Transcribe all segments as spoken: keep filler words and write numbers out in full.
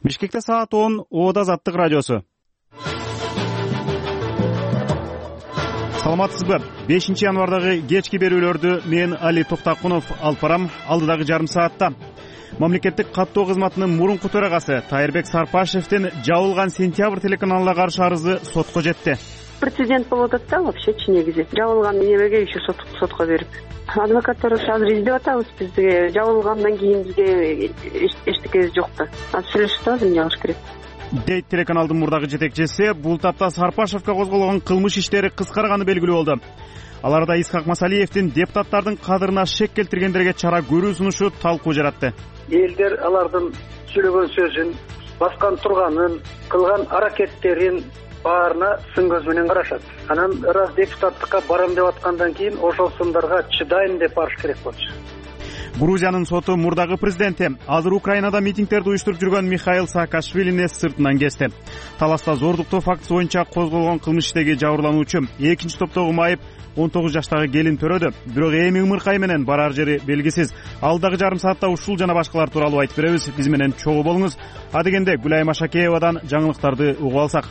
Бишкекте саат он, Ода Азаттык радиосу. Саламатсызбы? бешинчи январдагы кечки берүүлөрдү мен Али Токтакунов алып барам. Алдыдагы жарым саатта мамлекеттик каттоо кызматынын мурунку төрагасы Тайырбек Сарпашевдин жабылган Сентябрь телеканалына каршы арызы сотко жетти. Прецедент болуп атат да, вообще негизи. Жабылган немеге еще сотко берип. Адвокаттар азыр издеп атабыз, бизге жабылгандан кийин бизге эчтекебиз жок да. Азыр сүйлөшүп атабыз, эмне кылыш керек дейт телеканалдын мурдагы жетекчиси. Бул тапта Сарпашевге козголгон кылмыш иштери кыскарганы белгилүү болду. Аларда Исхак Масалиевдин депутаттардын кадырына шек келтиргендерге чара көрүү сунушу талкуу жаратты. Элдер алардын сүйлөгөн сөзүн, баскан турганын, кылган аракеттерин баарына сын көз менен карашат. Анан раз депутаттыкка барам деп аткандан кийин ошол сындарга чыдайм деп барыш керек болчу. Грузиянын соту мурдагы президенти азыр Украинада митингдерди уюштуруп жүргөн Михаил Саакашвилини сыртынан кести. Таласта зордуктоо фактысы боюнча козголгон кылмыш иштеги жабырлануучу экинчи топтогу майып он тогуз жаштагы келин төрөдү. Бирок эми ымыркай менен барар жери белгисиз. Алдагы жарым саатта ушул жана башкалар тууралуу айтып беребиз. Биз менен чогуу болуңуз. Адегенде Гүлайым Ашакеевадан жаңылыктарды угуп алсак.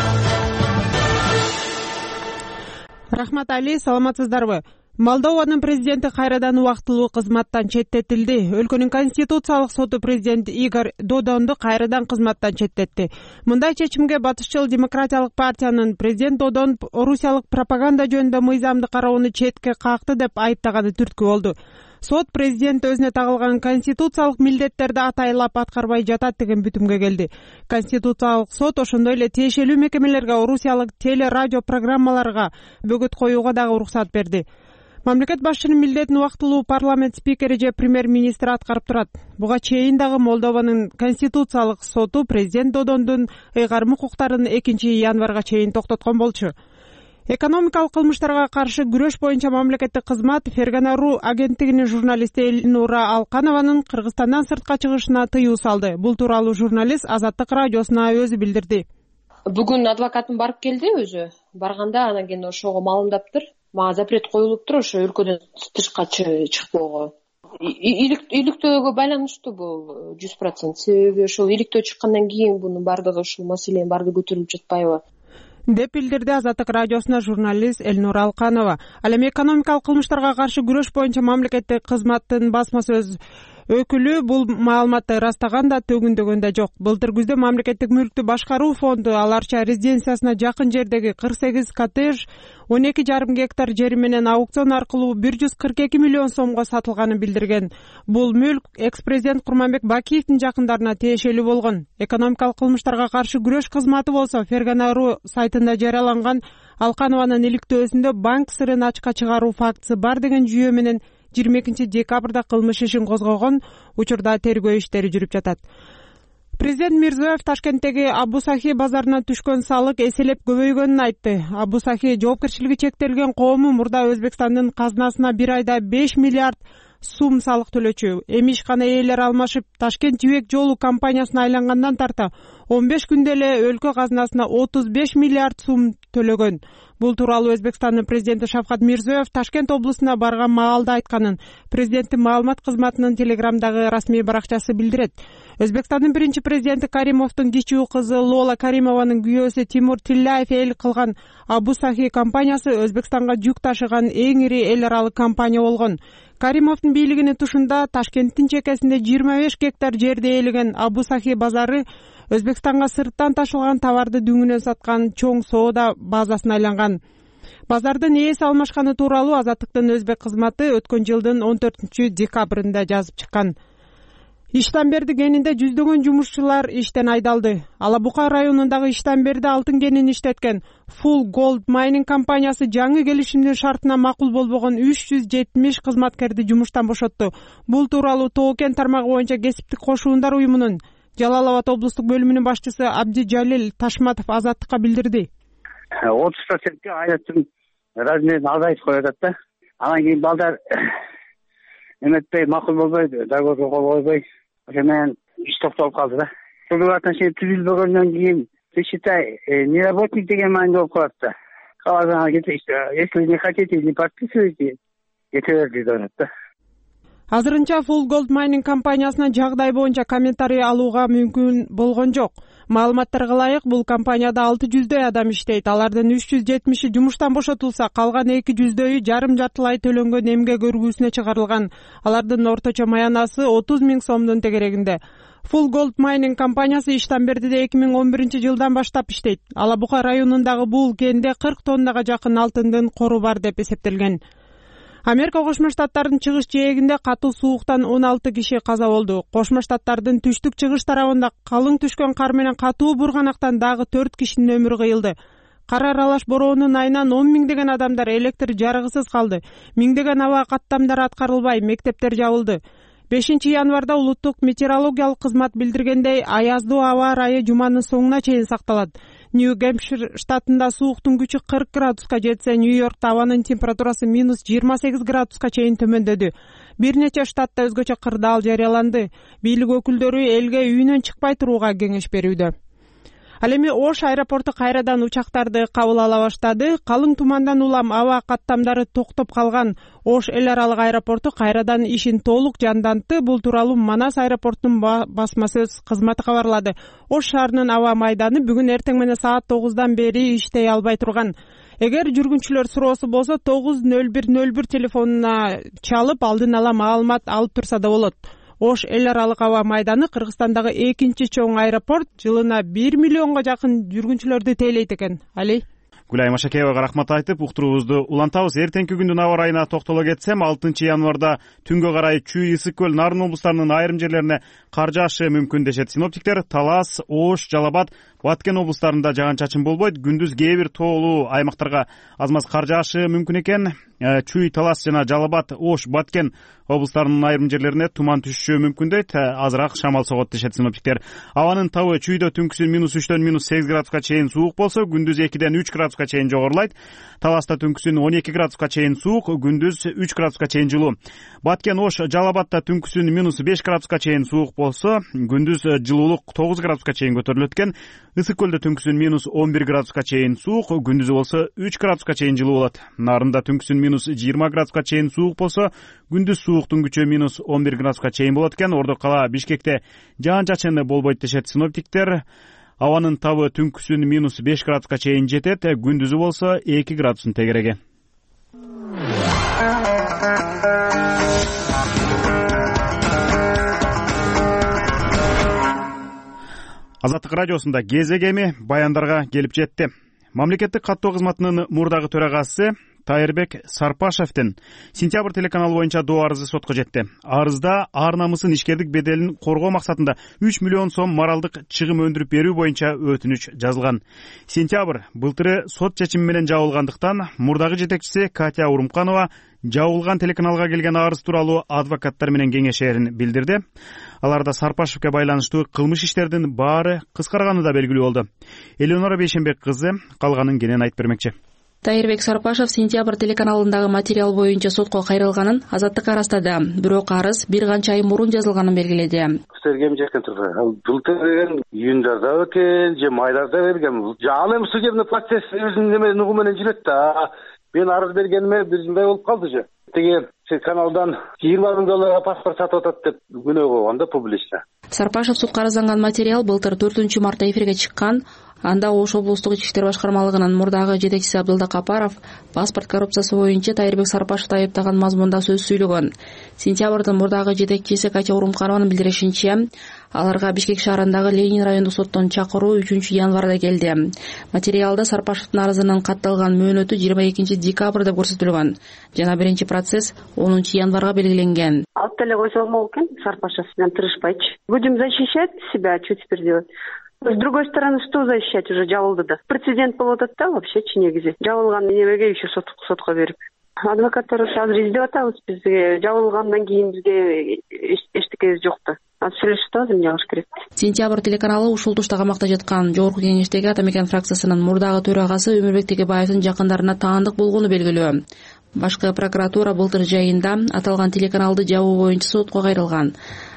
Рахмат Али, саламатсыздарбы? Молдованын президенти кайрадан убактылуу кызматтан четтетилди. Өлкөнүн конституциялык соту президент Игорь Додонду кайрадан кызматтан четтетти. Мындай чечимге батышчыл демократиялык партиянын президент Додон орусиялык пропаганда жөнүндө мыйзамды кароону четке какты деп айыптаганы түрткү болду. Сот президент өзүнө тагылган конституциялык милдеттерди атайлап аткарбай жатат деген бүтүмгө келди. Конституциялык сот ошондой эле тиешелүү мекемелерге орусиялык теле радио программаларга бөгөт коюуга дагы уруксат берди. Мамлекет башчынын милдетин убактылуу парламент спикери же премьер-министр аткарып турат. Буга чейин дагы Молдованын конституциялык соту президент Додондун ыйгарым укуктарын экинчи январга чейин токтоткон болчу. Экономикалык кылмыштарга каршы күрөш боюнча мамлекеттик кызмат Фергана.ру агенттигинин журналисти Эльнура Алканованын Кыргызстандан сыртка чыгышына тыюу салды. Бул тууралуу журналист Азаттык радиосуна өзү билдирди. Бүгүн адвокатым барып келди өзү. Барганда анан кийин ошого маалымдаптыр. Мага запрет коюлуптур ошо өлкөдөн тышка чыкпоого. Иликтөөгө байланыштуу бул жүз процент. Себеби ошол иликтөө чыккандан кийин бунун бардыгы ушул маселенин бардыгы көтөрүлүп жатпайбы деп билдирди Азаттык радиосуна журналист Эльнура Алканова. Ал эми экономикалык кылмыштарга каршы күрөш боюнча мамлекеттик кызматтын басма сөз өкүлү бул маалыматты ырастаган да төгүндөгөн да жок. Былтыр күздө мамлекеттик мүлктү башкаруу фонду Аларча резиденциясына жакын жердеги кырк сегиз коттедж он эки жарым гектар жери менен аукцион аркылуу бир жүз кырк эки миллион сомго сатылганын билдирген. Бул мүлк экс-президент Курманбек Бакиевдин жакындарына тиешелүү болгон. Экономикалык кылмыштарга каршы күрөш кызматы болсо Фергана.ру сайтында жарыяланган Алканованын иликтөөсүндө банк сырын ачка чыгаруу фактысы бар деген жүйө менен жыйырма экинчи декабрда кылмыш ишин козгогон. Учурда тергөө иштери жүрүп жатат. Президент Мирзиёев Ташкенттеги Абу-Сахи базарына түшкөн салык эселеп көбөйгөнүн айтты. Абу-Сахи жоопкерчилиги чектелген коому мурда Өзбекстандын казынасына бир айда беш миллиард сум салык төлөчү. Эми ишкана ээлери алмашып, Ташкент жибек жолу компаниясына айлангандан тарта он беш күндө эле өлкө казынасына отуз беш миллиард сум төлөгөн. Бул тууралуу Өзбекстандын президенти Шавкат Мирзиёев Ташкент облусуна барган маалда айтканын президенттин маалымат кызматынын телеграмдагы расмий баракчасы билдирет. Өзбекстандын биринчи президенти Каримовдун кичүү кызы Лола Каримованын күйөөсү Тимур Тилляев эл кылган Абу-Сахи компаниясы Өзбекстанга жүк ташыган эң ири эл аралык компания болгон. Каримовдун бийлигинин тушунда Ташкенттин чекесинде жыйырма беш гектар жерди ээлеген Абу-Сахи базары Өзбекстанга сырттан ташылган товарды дүңүнөн саткан чоң соода базасына айланган. Базардын ээси алмашканы тууралуу Азаттыктын өзбек кызматы өткөн жылдын он төртүнчү декабрында жазып чыккан. Иштамберди кенинде жүздөгөн жумушчулар иштен айдалды. Алабука районундагы Иштамберди алтын кенин иштеткен Full Gold Mining компаниясы жаңы келишимдин шартына макул болбогон үч жүз жетимиш кызматкерди жумуштан бошотту. Бул тууралуу Тоо кен тармагы боюнча кесиптик кошуундар уюмунун Жалал Абад облустук бөлүмүнүн башчысы Абди Жалил Ташматов Азаттыкка билдирди. отуз процентке айлыктын размерин азайтып коюп да. Анан кийин балдар эметпей, макул болбой, договорго кол койбой, ошо менен иш токтолуп калды да. Бул отношение түзүлбөгөндөн кийин считай, не работник деген маанидө болуп калат да. Каласаңар кете, если не хотите, не подписывайте, кете бер дейт да. Азырынча Full Gold Mining компаниясына жагдай боюнча комментарий алууга мүмкүн болгон жок. Маалыматтарга ылайык, бул компанияда алты жүздөй адам иштейт. Алардын үч жүз жетимиши жумуштан бошотулса, калган эки жүздөйү жарым жартылай төлөнгөн эмгек өргүүсүнө чыгарылган. Алардын орточо маянасы отуз миң сомдун тегерегинде. Full Gold Mining компаниясы Иштанбердиде эки миң он биринчи жылдан баштап иштейт. Ала Бука районундагы бул кенде кырк тоннага жакын алтындын кору бар деп эсептелген. Америка Кошмо Штаттарынын чыгыш жээгинде катуу сууктан он алты киши каза болду. Кошмо Штаттардын түштүк чыгыш тарабында калың түшкөн кар менен катуу бурганактан дагы төрт кишинин өмүрү кыйылды. Кар аралаш бороонун айынан он миңдеген адамдар электр жарыгысыз калды. Миңдеген аба каттамдары аткарылбай, мектептер жабылды. бешинчи январда улуттук метеорологиялык кызмат билдиргендей, аяздуу аба ырайы жуманын соңуна чейин сакталат. Нью-Гэмпшир штатында сууктун күчү кырк градуска жетсе, Нью-Йоркто абанын температурасы минус жыйырма сегиз градуска чейин төмөндөдү. Бир нече штатта өзгөчө кырдаал жарыяланды. Бийлик өкүлдөрү элге үйүнөн чыкпай турууга кеңеш берүүдө. Ал эми Ош аэропорту кайрадан учактарды кабыл ала баштады. Калың тумандан улам аба каттамдары токтоп калган Ош эл аралык аэропорту кайрадан ишин толук жандантты. Бул тууралуу Манас аэропортунун басма сөз кызматы кабарлады. Ош шаарынын аба майданы бүгүн эртең менен саат тогуздан бери иштей албай турган. Эгер жүргүнчүлөр суроосу болсо тогуз нөл бир нөл бир телефонуна чалып алдын ала маалымат алып турса да болот. Ош эл аралык аба майданы Кыргызстандагы экинчи чоң аэропорт, жылына бир миллионго жакын жүргүнчүлөрдү тейлейт экен. Али Гүлай Машакеевага рахмат айтып, уктуруубузду улантабыз. Эртеңки күндүн аба ырайына токтоло кетсем, алтынчы январда түнгө карай Чүй, Ысык көл, Нарын облустарынын айрым жерлерине кар жаашы мүмкүн дешет синоптиктер. Талас, Ош, Жалал Абад, Баткен облустарында жаан-чачын болбойт. Күндүз кээ бир тоолуу аймактарга аз маз кар жаашы мүмкүн экен. Чүй, Талас жана Жалал Абад, Ош, Баткен облустарынын айрым жерлерине туман түшүшү мүмкүн дейт. Азыраак шамал согот дешет синоптиктер. Абанын табы Чүйдө түнкүсүн минус үчтөн минус сегиз градуска чейин суук болсо, күндүз экиден үч градуска чейин жогорулайт. Таласта түнкүсүн он эки градуска чейин суук, күндүз үч градуска чейин жылуу. Баткен, Ош, Жалал Абадта түнкүсүн минус беш градуска чейин суук болсо, күндүз жылуулук тогуз градуска чейин көтөрүлөт экен. Ысык көлдө түнкүсүн минус он бир градуска чейин суук, күндүзү болсо үч градуска чейин жылуу болот. Нарында түнкүсүн минус жыйырма градуска чейин суук болсо, күндүз сууктун күчү минус он бир градуска чейин болот экен. Ордо кала Бишкекте жаан-чачын болбойт дешет синоптиктер. Абанын табы түнкүсүн минус беш градуска чейин жетет, күндүзү болсо эки градустун тегереги. Азаттык радиосунда кезегеми баяндарга келип жетти. Мамлекеттик каттоо кызматынын мурдагы төрагасы Тайырбек Сарпашевдин сентябрь телеканалы боюнча доо арызы сотко жетти. Арызда ар намысын, ишкердик беделин коргоо максатында үч миллион сом моралдык чыгым өндүрүп берүү боюнча өтүнүч жазылган. Сентябрь былтыры сот чечими менен жабылгандыктан мурдагы жетекчиси Катя Урумканова жабылган телеканалга келген арыз тууралуу адвокаттар менен кеңешерин билдирди. Аларда Сарпашевке байланыштуу кылмыш иштердин баары кыскарганы да белгилүү болду. Элеонора Бейшенбек кызы калганын кенен айтып бермекчи. Тайырбек Сарпашев сентябрь телеканалындагы материал боюнча сотко кайрылганын Азаттыкка ырастады. Бирок арыз бир канча ай мурун жазылганын белгиледи. Сергем жакын турду. Былтыр деген июндарда экен, же майдарда берген. Ал эми судебный процесс өзүнүн неме нугу менен жүрөт да. Мен арыз бергениме бир жылдай болуп калды же. Теге каналдан жыйырма миң долларга паспорт сатып атат деп күнөө койгон да публично. Сарпашев сотко арызланган материал былтыр төртүнчү мартта эфирге чыккан. Анда Ош облустук ички иштер башкармалыгынын мурдагы жетекчиси Абдылда Капаров паспорт коррупциясы боюнча Тайырбек Сарпашевди айыптаган мазмунда сөз сүйлөгөн. Сентябрдын мурдагы жетекчиси Катя Урумканованын билдиришинче, аларга Бишкек шаарындагы Ленин райондук соттон чакыруу үчүнчү январда келди. Материалда Сарпашевдин арызынын катталган мөөнөтү жыйырма экинчи декабрь деп көрсөтүлгөн жана биринчи процесс онунчу январга белгиленген. Алып деле койсо болмок экен, Сарпашев менен тырышпайчы. Будем защищать себя, что теперь делать? С другой стороны, что защищать, уже жабылды да. Прецедент болуп атат да, вообще негизи. Жабылган немеге еще сотко берип. Адвокаттар азыр издеп атабыз, бизге жабылгандан кийин бизге эчтекебиз жок да. Азыр сүйлөшүп атабыз, эмне кылыш керек. Сентябрь телеканалы ушул тушта камакта жаткан жогорку кеңештеги Атамекен фракциясынын мурдагы төрагасы Өмүрбек Текебаевдин жакындарына таандык болгону белгилүү. Башкы прокуратура былтыр жайында аталган телеканалды жабуу боюнча сотко кайрылган.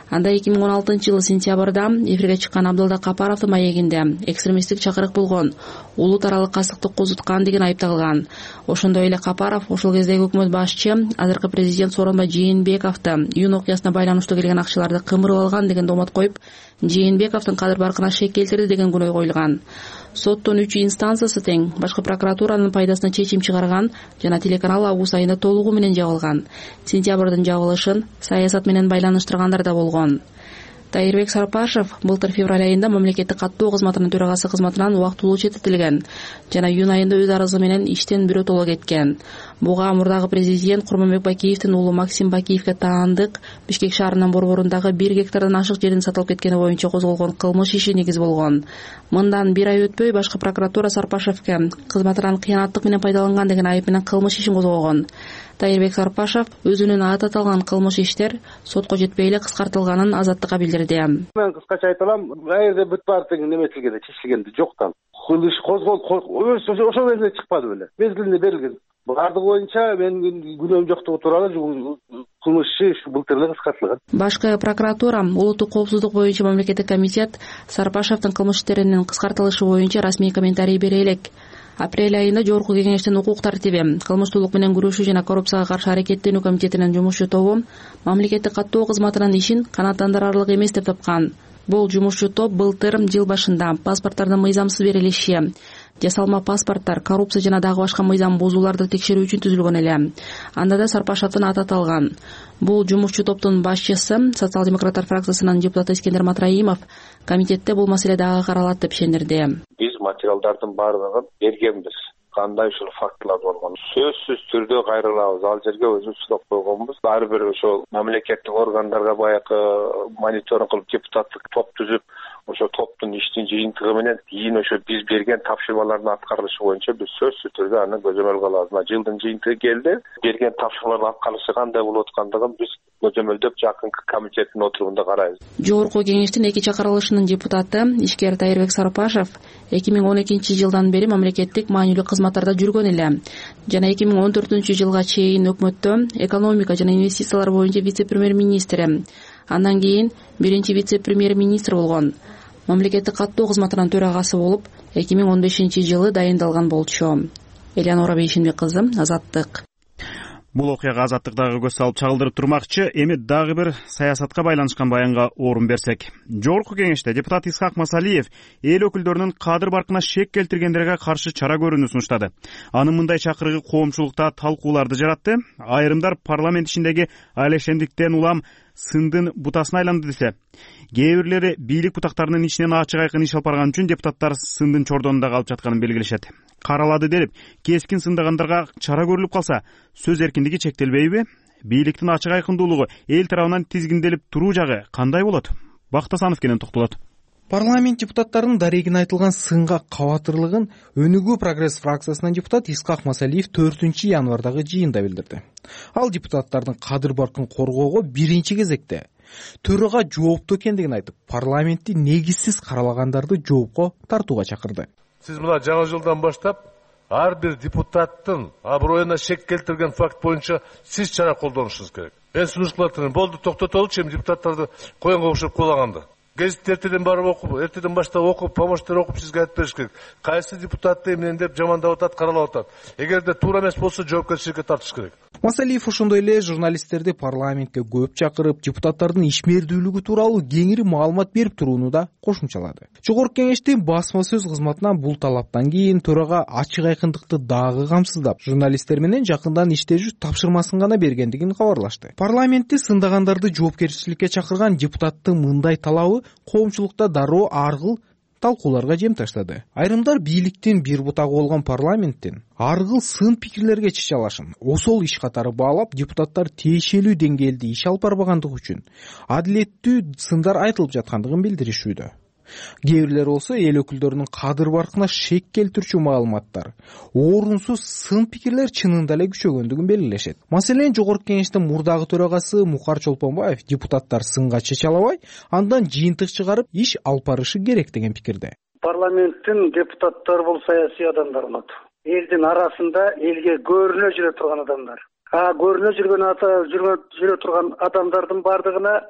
Анда эки миң он алтынчы жылы сентябрда эфирге чыккан Абдылда Капаровдун маегинде экстремисттик чакырык болгон, улут аралык кастыкты козуткан деген айып тагылган. Ошондой эле Капаров ошол кездеги өкмөт башчы азыркы президент Сооронбай Жээнбековду июнь окуясына байланыштуу келген акчаларды кымырып алган деген домот коюп, Жээнбековдун кадыр баркына шек келтирди деген күнөө коюлган. Соттун үч инстанциясы тең башкы прокуратуранын пайдасына чечим чыгарган жана телеканал август айында толугу менен жабылган. Сентябрдын жабылышын саясат менен байланыштыргандар да болгон. Тайырбек Сарпашев былтыр февраль айында мамлекеттик каттоо кызматынын төрагасы кызматынан убактылуу четтетилген жана июнь айында өз арызы менен иштен биротоло кеткен. Буга мурдагы президент Курманбек Бакиевдин уулу Максим Бакиевге таандык Бишкек шаарынын борборундагы бир гектардан ашык жердин сатылып кеткени боюнча козголгон кылмыш иши негиз болгон. Мындан бир ай өтпөй башкы прокуратура Сарпашевге кызматынан кыянаттык менен пайдаланган деген айып менен кылмыш ишин козгогон. Тайырбек Сарпашев өзүнүн аты аталган кылмыш иштер сотко жетпей эле кыскартылганын Азаттыкка билдирди. Мен кыскача айта алам, кайерде бүт баары тең неметилген, чечилгенди жоктан. Кылыш козголуп ошол кезде чыкпады беле. Мезгилинде берилген. Бардыгы боюнча менин күнөөм жоктугу тууралуу кылмыш иши былтыр эле кыскартылган. Башкы прокуратура улуттук коопсуздук боюнча мамлекеттик комитет Сарпашевдин кылмыш иштеринин кыскартылышы боюнча расмий комментарий бере элек. Апрель айында жогорку кеңештин укук тартиби, кылмыштуулук менен күрөшүү жана коррупцияга каршы аракеттенүү комитетинин жумушчу тобу мамлекеттик каттоо кызматынын ишин канааттандырарлык эмес деп тапкан. Бул жумушчу топ былтыр жыл башында паспорттардын мыйзамсыз берилиши, жасалма паспорттар, коррупция жана дагы башка мыйзам бузууларды текшерүү үчүн түзүлгөн эле. Анда да Сарпашевдин аты аталган. Бул жумушчу топтун башчысы социал-демократтар фракциясынын депутаты Искендер Матраимов комитетте бул маселе дагы каралат деп ишендирди. Биз материалдардын баардыгын бергенбиз. Кандай ушул фактылар болгон сөзсүз түрдө кайрылабыз. Ал жерге өзүбүз сунуп койгонбуз. Ар бир ошол мамлекеттик органдарга баягы мониторинг кылып депутаттык топ түзүп, ошо топтун иштин жыйынтыгы менен кийин ошо биз берген тапшырмалардын аткарылышы боюнча биз сөзсүз түрдө аны көзөмөлгө алабыз. Жылдын жыйынтыгы келди. Берген тапшырмалардын аткарылышы кандай болуп аткандыгын биз көзөмөлдөп жакынкы комитеттин отурумунда карайбыз. Жогорку кеңештин эки чакырылышынын депутаты ишкер Тайырбек Сарпашев эки миң он экинчи жылдан бери мамлекеттик маанилүү кызматтарда жүргөн эле жана эки миң он төртүнчү жылга чейин өкмөттө экономика жана инвестициялар боюнча вице-премьер-министри, андан кийин биринчи вице-премьер-министр болгон. Мамлекеттик каттоо кызматынын төрагасы болуп эки миң он бешинчи жылы дайындалган болчу. Элеонора Бейшенбек кызы, Азаттык. Бул окуяга Азаттык дагы көз салып чагылдырып турмакчы. Эми дагы бир саясатка байланышкан баянга орун берсек. Жогорку кеңеште депутат Исхак Масалиев эл өкүлдөрүнүн кадыр баркына шек келтиргендерге каршы чара көрүүнү сунуштады. Анын мындай чакырыгы коомчулукта талкууларды жаратты. Айрымдар парламент ишиндеги алешендиктен улам сындын бутасына айланды десе, кээ бирлери бийлик бутактарынын ичинен ачык айкын иш алып барган үчүн депутаттар сындын чордонунда калып жатканын белгилешет. Каралады деп кескин сындагандарга чара көрүлүп калса, сөз эркиндиги чектелбейби? Бийликтин ачык айкындуулугу эл тарабынан тизгинделип туруу жагы кандай болот? Бакыт Асанов кенен токтолот. Парламент депутаттарынын дарегине айтылган сынга кабатырлыгын Өнүгүү прогресс фракциясынан депутат Исхак Масалиев төртүнчү январдагы жыйында билдирди. Ал депутаттардын кадыр баркын коргоого биринчи кезекте төрага жооптуу экендигин айтып, парламентти негизсиз каралагандарды жоопко тартууга чакырды. Сиз мына жаңы жылдан баштап ар бир депутаттын аброюна шек келтирген факт боюнча сиз чара колдонушуңуз керек. Мен сунуш кылатырмын, болду токтотолучу, эми депутаттарды коюнга окшоп кулаганда. Гезит эртеден барып окуп, эртеден баштап окуп, помощтер окуп сизге айтып бериш керек. Кайсы депутатты эмнен деп жамандап атат, каралап атат. Эгерде туура эмес болсо жоопкерчиликке тартыш керек. Масалиев ошондой эле журналисттерди парламентке көп чакырып, депутаттардын ишмердүүлүгү тууралуу кеңири маалымат берип турууну да кошумчалады. Жогорку кеңештин басма сөз кызматынан бул талаптан кийин төрага ачык айкындыкты дагы камсыздап, журналисттер менен жакындан иштешүү тапшырмасын гана бергендигин кабарлашты. Парламентти сындагандарды жоопкерчиликке чакырган депутаттын мындай талабы коомчулукта дароо аргыл талкууларга жем таштады. Айрымдар бийликтин бир бутагы болгон парламенттин аргыл сын пикирлерге чычалашын осол иш катары баалап, депутаттар тиешелүү деңгээлде иш алып барбагандыгы үчүн адилеттүү сындар айтылып жаткандыгын билдиришүүдө. Кээ бирлер болсо эл өкүлдөрүнүн кадыр баркына шек келтирчү маалыматтар, орунсуз сын пикирлер чынында эле күчөгөндүгүн белгилешет. Маселен, жогорку кеңештин мурдагы төрагасы Мухар Чолпонбаев депутаттар сынга чечалабай, андан жыйынтык чыгарып иш алып барышы керек деген пикирде. Парламенттин депутаттары бул саясий адамдар болот. Элдин арасында элге көрүнө жүрө турган адамдар. А көрүнө жүргөн ата жүрө турган адамдардын бардыгына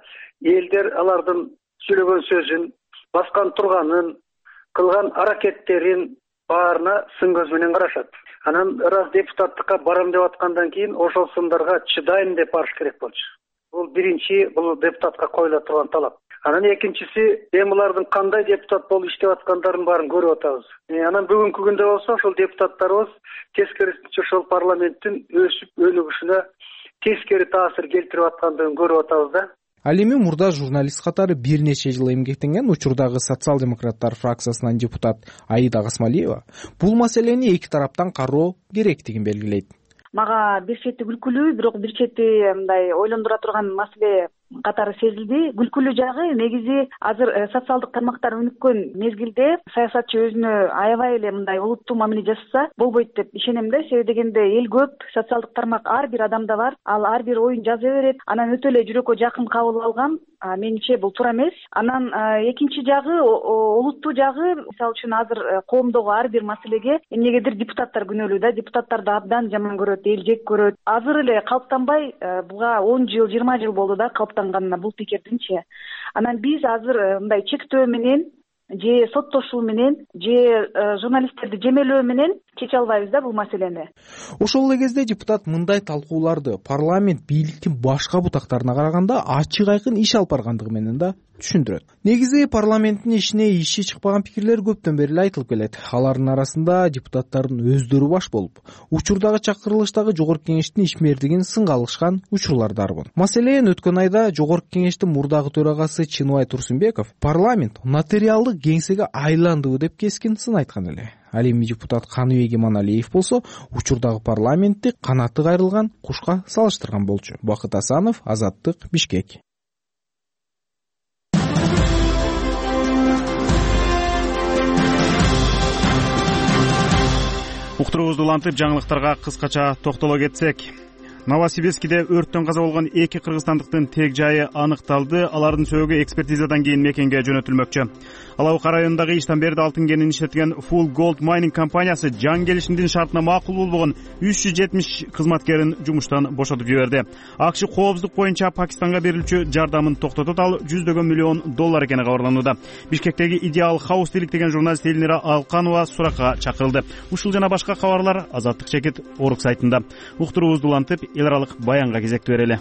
элдер алардын сүйлөгөн сөзүн, баскан турганын, кылган аракеттерин баарына сын көз менен карашат. Анан раз депутаттыкка барам деп аткандан кийин ошол сындарга чыдайм деп барыш керек болчу. Бул биринчи, бул депутатка коюла турган талап. Анан экинчиси, эми булардын кандай депутат болуп иштеп аткандарын баарын көрүп атабыз. Анан бүгүнкү күндө болсо ошол депутаттарыбыз тескерисинче ошол парламенттин өсүп өнүгүшүнө тескери таасир келтирип аткандыгын көрүп атабыз да. Ал эми мурда журналист катары бир нече жыл эмгектенген учурдагы социал-демократтар фракциясынан депутат Аида Гасмалиева бул маселени эки тараптан кароо керектигин белгилейт. Мага бир чети күлкүлүү, бирок бир чети мындай ойлондура турган маселе катары сезилди. Күлкүлүү жагы негизи азыр социалдык тармактар өнүккөн мезгилде саясатчы өзүнө аябай эле мындай олуттуу мамиле жасаса болбойт деп ишенем да. Себеби дегенде эл көп, социалдык тармак ар бир адамда бар. Ал ар бир оюн жаза берет. Анан өтө эле жүрөккө жакын кабыл алган. Менимче бул туура эмес. Анан экинчи жагы, олуттуу жагы, мисалы үчүн азыр коомдогу ар бир маселеге эмнегедир депутаттар күнөөлүү да. Депутаттарды абдан жаман көрөт, эл жек көрөт. Азыр эле калыптанбай, буга он жыл, жыйырма жыл болду да калыптанганына бул пикирдинчи. Анан биз азыр мындай чектөө менен же соттошуу менен же журналисттерди жемелөө менен чече албайбыз да бул маселени. Ошол эле кезде депутат мындай талкууларды парламент бийликтин башка бутактарына караганда ачык айкын иш алып баргандыгы менен да түшүндүрөт. Негизи парламенттин ишине иши чыкпаган пикирлер көптөн бери эле айтылып келет. Алардын арасында депутаттардын өздөрү баш болуп, учурдагы чакырылыштагы жогорку кеңештин ишмердигин сынга алышкан учурлар дарбын. Маселен, өткөн айда жогорку кеңештин мурдагы төрагасы Чыныбай Турсунбеков парламент нотариалдык кеңсеге айландыбы деп кескин сын айткан эле. Ал эми депутат Каныбек Иманалиев болсо учурдагы парламентти канаты кайрылган кушка салыштырган болчу. Бакыт Асанов, Азаттык, Бишкек. Уктуруубузду улантып жаңылыктарга кыскача токтоло кетсек. Новосибирскиде өрттөн каза болгон эки кыргызстандыктын тег жайы аныкталды. Алардын сөөгү экспертизадан кийин мекенге жөнөтүлмөкчү. Алабыка районундагы Иштанберди алтын кенин иштеткен Full Gold Mining компаниясы жан келишимдин шартына макул болбогон үч жүз жетимиш кызматкерин жумуштан бошотуп жиберди. АКШ коопсуздук боюнча Пакистанга берилчү жардамын токтотот, ал жүздөгөн миллион доллар экени кабарланууда. Бишкектеги Идеал Хаус иликтеген журналист Эльнира Алканова суракка чакырылды. Ушул жана башка кабарлар Азаттык чекит Орг сайтында. Уктуруубузду улантып эл аралык баянга кезекти берели.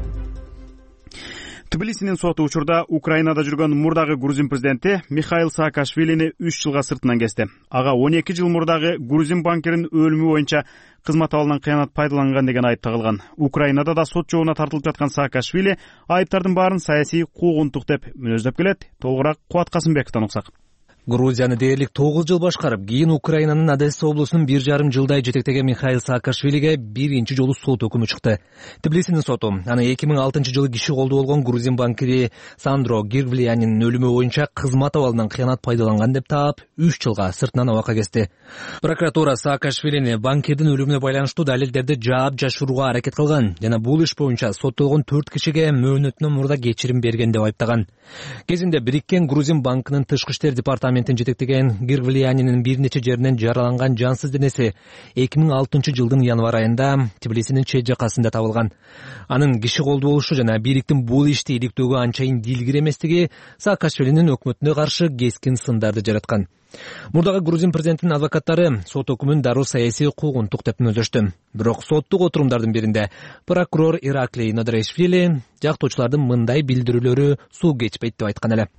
Тбилисинин соту учурда Украинада жүргөн мурдагы грузин президенти Михаил Саакашвилини үч жылга сыртынан кести. Ага он эки жыл мурдагы грузин банкиринин өлүмү боюнча кызмат абалынан кыянат пайдаланган деген айып тагылган. Украинада да сот жообуна тартылып жаткан Саакашвили айыптардын баарын саясий куугунтук деп мүнөздөп келет. Толугураак Кубат Касымбековдон уксак. Грузияны дээрлик тогуз жыл башкарып, кийин Украинанын Одесса облусунун бир жарым жылдай жетектеген Михаил Саакашвилиге биринчи жолу сот өкүмү чыкты. Тбилисинин соту аны эки миң алтынчы жылы киши колдуу болгон грузин банкири Сандро Гирвлиянин өлүмү боюнча кызмат абалынан кыянат пайдаланган деп таап, үч жылга сыртынан абакка кести. Прокуратура Саакашвилини банкирдин өлүмүнө байланыштуу далилдерди жаап жашырууга аракет кылган жана бул иш боюнча соттолгон төрт кишиге мөөнөтүнөн мурда кечирим берген деп айыптаган. Кезинде Бириккен Грузин банкынын тышкы иштер департаментин жетектеген Гирвлиянинин бир нече жеринен жараланган жансыз денеси эки миң алтынчы жылдын январ айында Тбилисинин чет жакасында табылган. Анын киши колдуу болушу жана бийликтин бул ишти иликтөөгө анчайын дилгир эместиги Саакашвилинин өкмөтүнө каршы кескин сындарды жараткан. Мурдагы грузин президентинин адвокаттары сот өкүмүн дароо саясий куугунтук деп мүнөздөштү. Бирок соттук отурумдардын биринде прокурор Ираклий Нодрешвили жактоочулардын мындай билдирүүлөрү суу кечпейт деп айткан эле.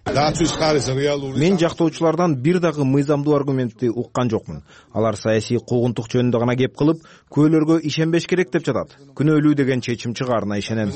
Мен жактоочулардан бир дагы мыйзамдуу аргументти уккан жокмун. Алар саясий куугунтук жөнүндө гана кеп кылып, күбөлөргө ишенбеш керек деп жатат. Күнөөлүү деген чечим чыгаарына ишенем.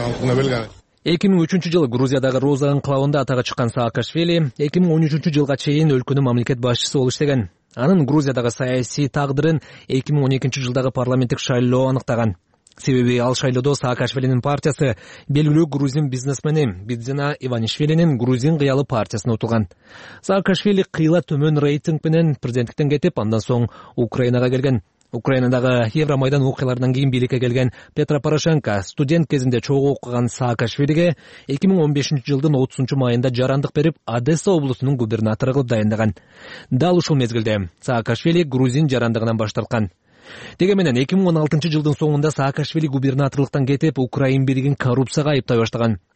эки миң үчүнчү жылы Грузиядагы Роза анклавында атага чыккан Саакашвили эки миң он үчүнчү жылга чейин өлкөнүн мамлекет башчысы болуп иштеген. Анын Грузиядагы саясий тагдырын эки миң он экинчи жылдагы парламенттик шайлоо аныктаган. Себеби ал шайлоодо Саакашвилинин партиясы белгилүү грузин бизнесмени Бидзина Иванишвилинин грузин кыялы партиясына утулган. Саакашвили кыйла төмөн рейтинг менен президенттиктен кетип, андан соң Украинага келген. Украинадагы Евромайдан окуяларынан кийин бийликке келген Петро Порошенко студент кезинде чогуу окуган Саакашвилиге эки миң он бешинчи жылдын отузунчу майында жарандык берип, Одесса облусунун губернатору кылып дайындаган. Дал ушул мезгилде Саакашвили грузин жарандыгынан баш тарткан. Деге менен эки миң он алтынчы жылдын соңунда Саакашвили губернаторлуктан кетип, Украин бийлигин коррупцияга айыптай баштаган.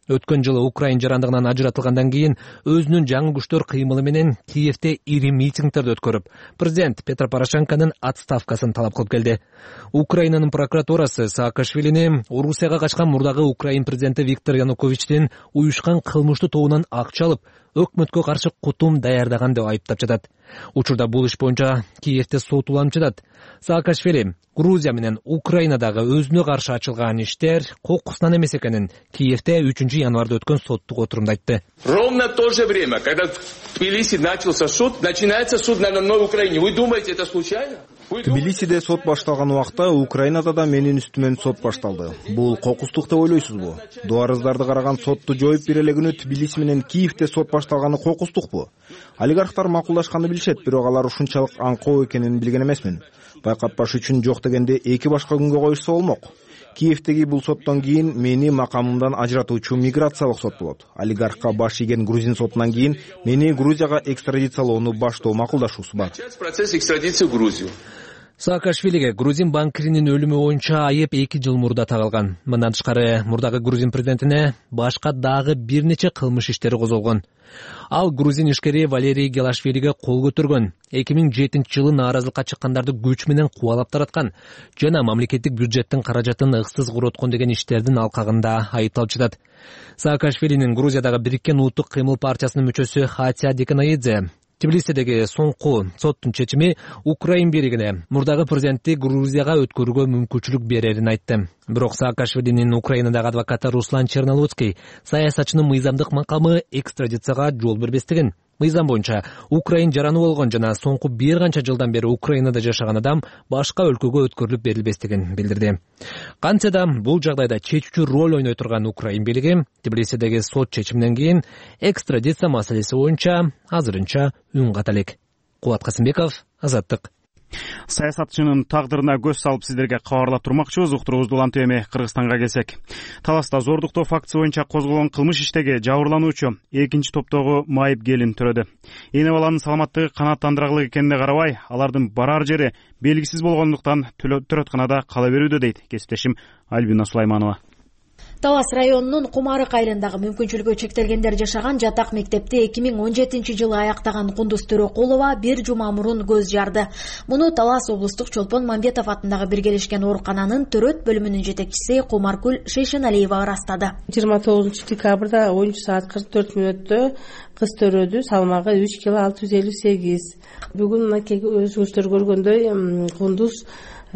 Өткөн жылы Украин жарандыгынан ажыратылгандан кийин өзүнүн жаңы күчтөр кыймылы менен Киевде ири митингдерди өткөрүп, президент Петро Порошенконун отставкасын талап кылып келди. Украинанын прокуратурасы Саакашвилини Орусияга качкан мурдагы Украин президенти Виктор Януковичтин уюшкан кылмыштуу тобунан акча алып, өкмөткө каршы кутум даярдаган деп айыптап жатат. Учурда бул иш боюнча Киевде сот уланып жатат. Саакашвили Грузия менен Украинадагы өзүнө каршы ачылган иштер кокусунан эмес экенин Киевде үчүнчү январда өткөн соттук отурумда айтты. Ровно в то же время, когда в Тбилиси начался суд, начинается суд на одной Украине. Вы думаете, это случайно? Тбилисиде сот башталган убакта Украинада да менин үстүмөн сот башталды. Бул кокустук деп ойлойсузбу? Дуарыздарды караган сотту жоюп бере эле күнү Тбилиси менен Киевде сот башталганы кокустукпу? Олигархтар макулдашканды билишет, бирок алар ушунчалык аңкоо экенин билген эмесмин. Байкатпаш үчүн жок дегенде эки башка күнгө коюшса болмок. Киевдеги бул соттон кийин мени макамымдан ажыратуучу миграциялык сот болот. Олигархка баш ийген грузин сотунан кийин мени Грузияга экстрадициялоону баштоо макулдашуусу бар. Процесс экстрадиции в Грузию. Саакашвилиге грузин банкиринин өлүмү боюнча айып эки жыл мурда тагылган. Мындан тышкары мурдагы грузин президентине башка дагы бир нече кылмыш иштери козголгон. Ал грузин ишкери Валерий Гелашвилиге кол көтөргөн, эки миң жетинчи жылы нааразылыкка чыккандарды күч менен кубалап тараткан жана мамлекеттик бюджеттин каражатын ыксыз короткон деген иштердин алкагында айыпталып жатат. Саакашвилинин Грузиядагы Бириккен улуттук кыймыл партиясынын мүчөсү Хатия Деканаидзе Тбилисидеги соңку соттун чечими Украин бийлигине мурдагы президентти Грузияга өткөрүүгө мүмкүнчүлүк берерин айтты. Бирок Саакашвилинин Украинадагы адвокаты Руслан Чернолуцкий саясатчынын мыйзамдык макамы экстрадицияга жол бербестигин, мыйзам боюнча Украин жараны болгон жана соңку бир канча жылдан бери Украинада жашаган адам башка өлкөгө өткөрүлүп берилбестигин билдирди. Кантсе да бул жагдайда чечүүчү роль ойной турган Украин бийлиги Тбилисидеги сот чечиминен кийин экстрадиция маселеси боюнча азырынча үн ката элек. Кубат Касымбеков, Азаттык. Саясатчынын тагдырына көз салып сиздерге кабарлап турмакчыбыз. Уктуруубузду улантып эми Кыргызстанга келсек. Таласта зордуктоо фактысы боюнча козголгон кылмыш иштеги жабырлануучу экинчи топтогу майып келин төрөдү. Эне баланын саламаттыгы канааттандырарлык экенине карабай, алардын барар жери белгисиз болгондуктан төрөтканада кала берүүдө дейт кесиптешим Альбина Сулайманова. Талас районунун Кумарык айылындагы мүмкүнчүлүгү чектелгендер жашаган жатак мектепти эки миң он жетинчи жылы аяктаган Кундуз Төрөкулова бир жума мурун көз жарды. Муну Талас облустук Чолпон Мамбетов атындагы биргелешкен оорукананын төрөт бөлүмүнүн жетекчиси Кумаркүл Шейшеналиева ырастады. жыйырма тогузунчу декабрда онунчу саат кырк төрт мүнөттө кыз төрөдү, салмагы үч кило алты жүз элүү сегиз. Бүгүн мынакей өзүңүздөр көргөндөй Кундуз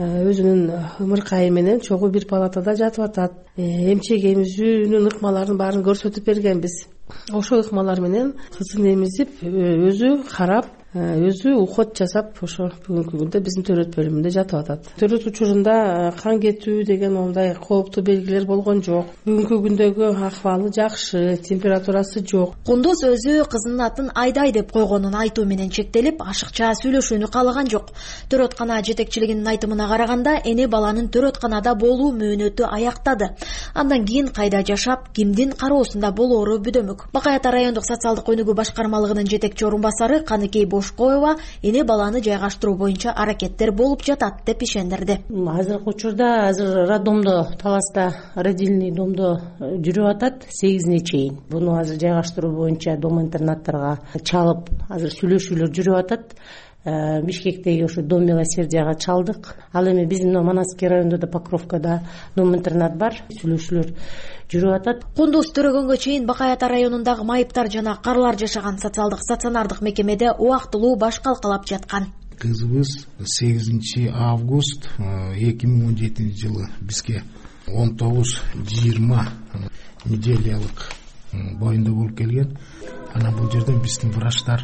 өзүнүн ымыркайы менен чогуу бир палатада жатып атат. Эмчек эмизүүнүн ыкмаларын баарын көрсөтүп бергенбиз. Ошол ыкмалар менен кызын эмизип, өзү карап, өзү уход жасап, ошо бүгүнкү күндө биздин төрөт бөлүмүндө жатып атат. Төрөт учурунда кан кетүү деген ондай кооптуу белгилер болгон жок. Бүгүнкү күндөгү акыбалы жакшы, температурасы жок. Кундуз өзү кызынын атын Айдай деп койгонун айтуу менен чектелип, ашыкча сүйлөшүүнү каалаган жок. Төрөткана жетекчилигинин айтымына караганда, эне баланын төрөтканада болуу мөөнөтү аяктады. Андан кийин кайда жашап, кимдин кароосунда болоору бүдөмөк. Бакай Ата райондук социалдык өнүгүү башкармалыгынын жетекчи орун басары Каныкей Бошкоева эне баланы жайгаштыруу боюнча аракеттер болуп жатат деп ишендирди. Азыркы учурда азыр роддомдо, Таласта родильный домдо жүрүп атат сегизине чейин. Буну азыр жайгаштыруу боюнча дом интернаттарга чалып, азыр сүйлөшүүлөр жүрүп атат. Бишкектеги ошо дом милосердияга чалдык. Ал эми биздин Манасский районунда да Покровкада дом интернат бар. Сүйлөшүүлөр жүрүп атат. Кундуз төрөгөнгө чейин Бакай Ата районундагы майыптар жана карлар жашаган социалдык стационардык мекемеде убактылуу баш калкалап жаткан. Кызыбыз сегизинчи август эки миң он жетинчи жылы бизге он тогуз жыйырма неделялык боюнда болуп келген. Анан бул жерде биздин врачтар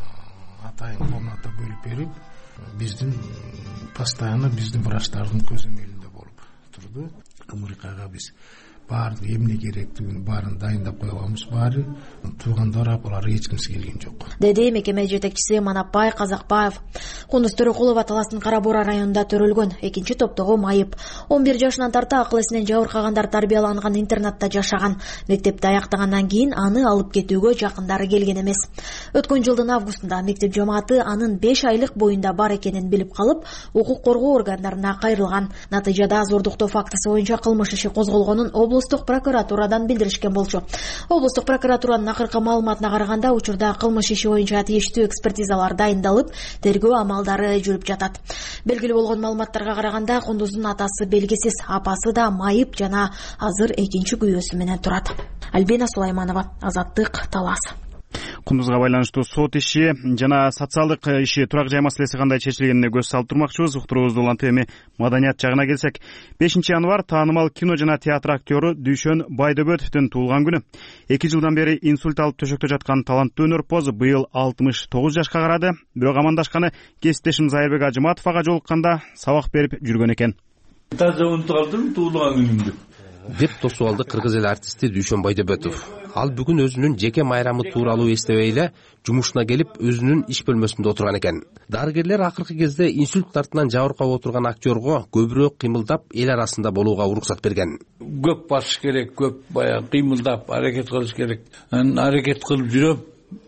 атайын комната бөлүп берип, биздин постоянно биздин врачтардын көзөмөлүндө болуп турду. Ымыркайга биз баарын эмне керектигин баарын дайындап койгонбуз. Баары туугандар апалар эч кимси келген жок, деди мекеме жетекчиси Манапбай Казакбаев. Кундуз Төрөкулова Таластын Кара Бура районунда төрөлгөн, экинчи топтогу майып. он бир жашынан тарта акыл эсинен жабыркагандар тарбияланган интернатта жашаган. Мектепти аяктагандан кийин аны алып кетүүгө жакындары келген эмес. Өткөн жылдын августунда мектеп жамааты анын беш айлык боюнда бар экенин билип калып, укук коргоо органдарына кайрылган. Натыйжада зордуктоо фактысы боюнча кылмыш иши козголгонун облус облустук прокуратурадан билдиришкен болчу. Облустук прокуратуранын акыркы маалыматына караганда учурда кылмыш иши боюнча тийиштүү экспертизалар дайындалып, тергөө амалдары жүрүп жатат. Белгилүү болгон маалыматтарга караганда Кундуздун атасы белгисиз, апасы да майып жана азыр экинчи күйөөсү менен турат. Альбина Сулайманова, Азаттык, Талас. Кундузга байланыштуу сот иши жана социалдык иши турак жай маселеси кандай чечилгенине көз салып турмакчыбыз. Уктуруубузду улантып эми маданият жагына келсек, бешинчи январь таанымал кино жана театр актёру Дүйшөн Байдөбөтовдун туулган күнү. эки жылдан бери инсульт алып төшөктө жаткан таланттуу өнөрпоз быйыл алтымыш тогуз жашка карады. Бирок амандашканы кесиптешим Зайырбек Ажыматов ага жолукканда сабак берип жүргөн экен. Таза унутуп калдым туулган күнүмдү деп тосуп алды кыргыз эл артисти Дүйшөн Байдөбөтов. Ал бүгүн өзүнүн жеке майрамы тууралуу эстебей эле жумушуна келип өзүнүн иш бөлмөсүндө отурган экен. Дарыгерлер акыркы кезде инсульт артынан жабыркап отурган актёрго көбүрөөк кыймылдап эл арасында болууга уруксат берген. Көп басыш керек, көп баягы кыймылдап аракет кылыш керек. Анан аракет кылып жүрөм.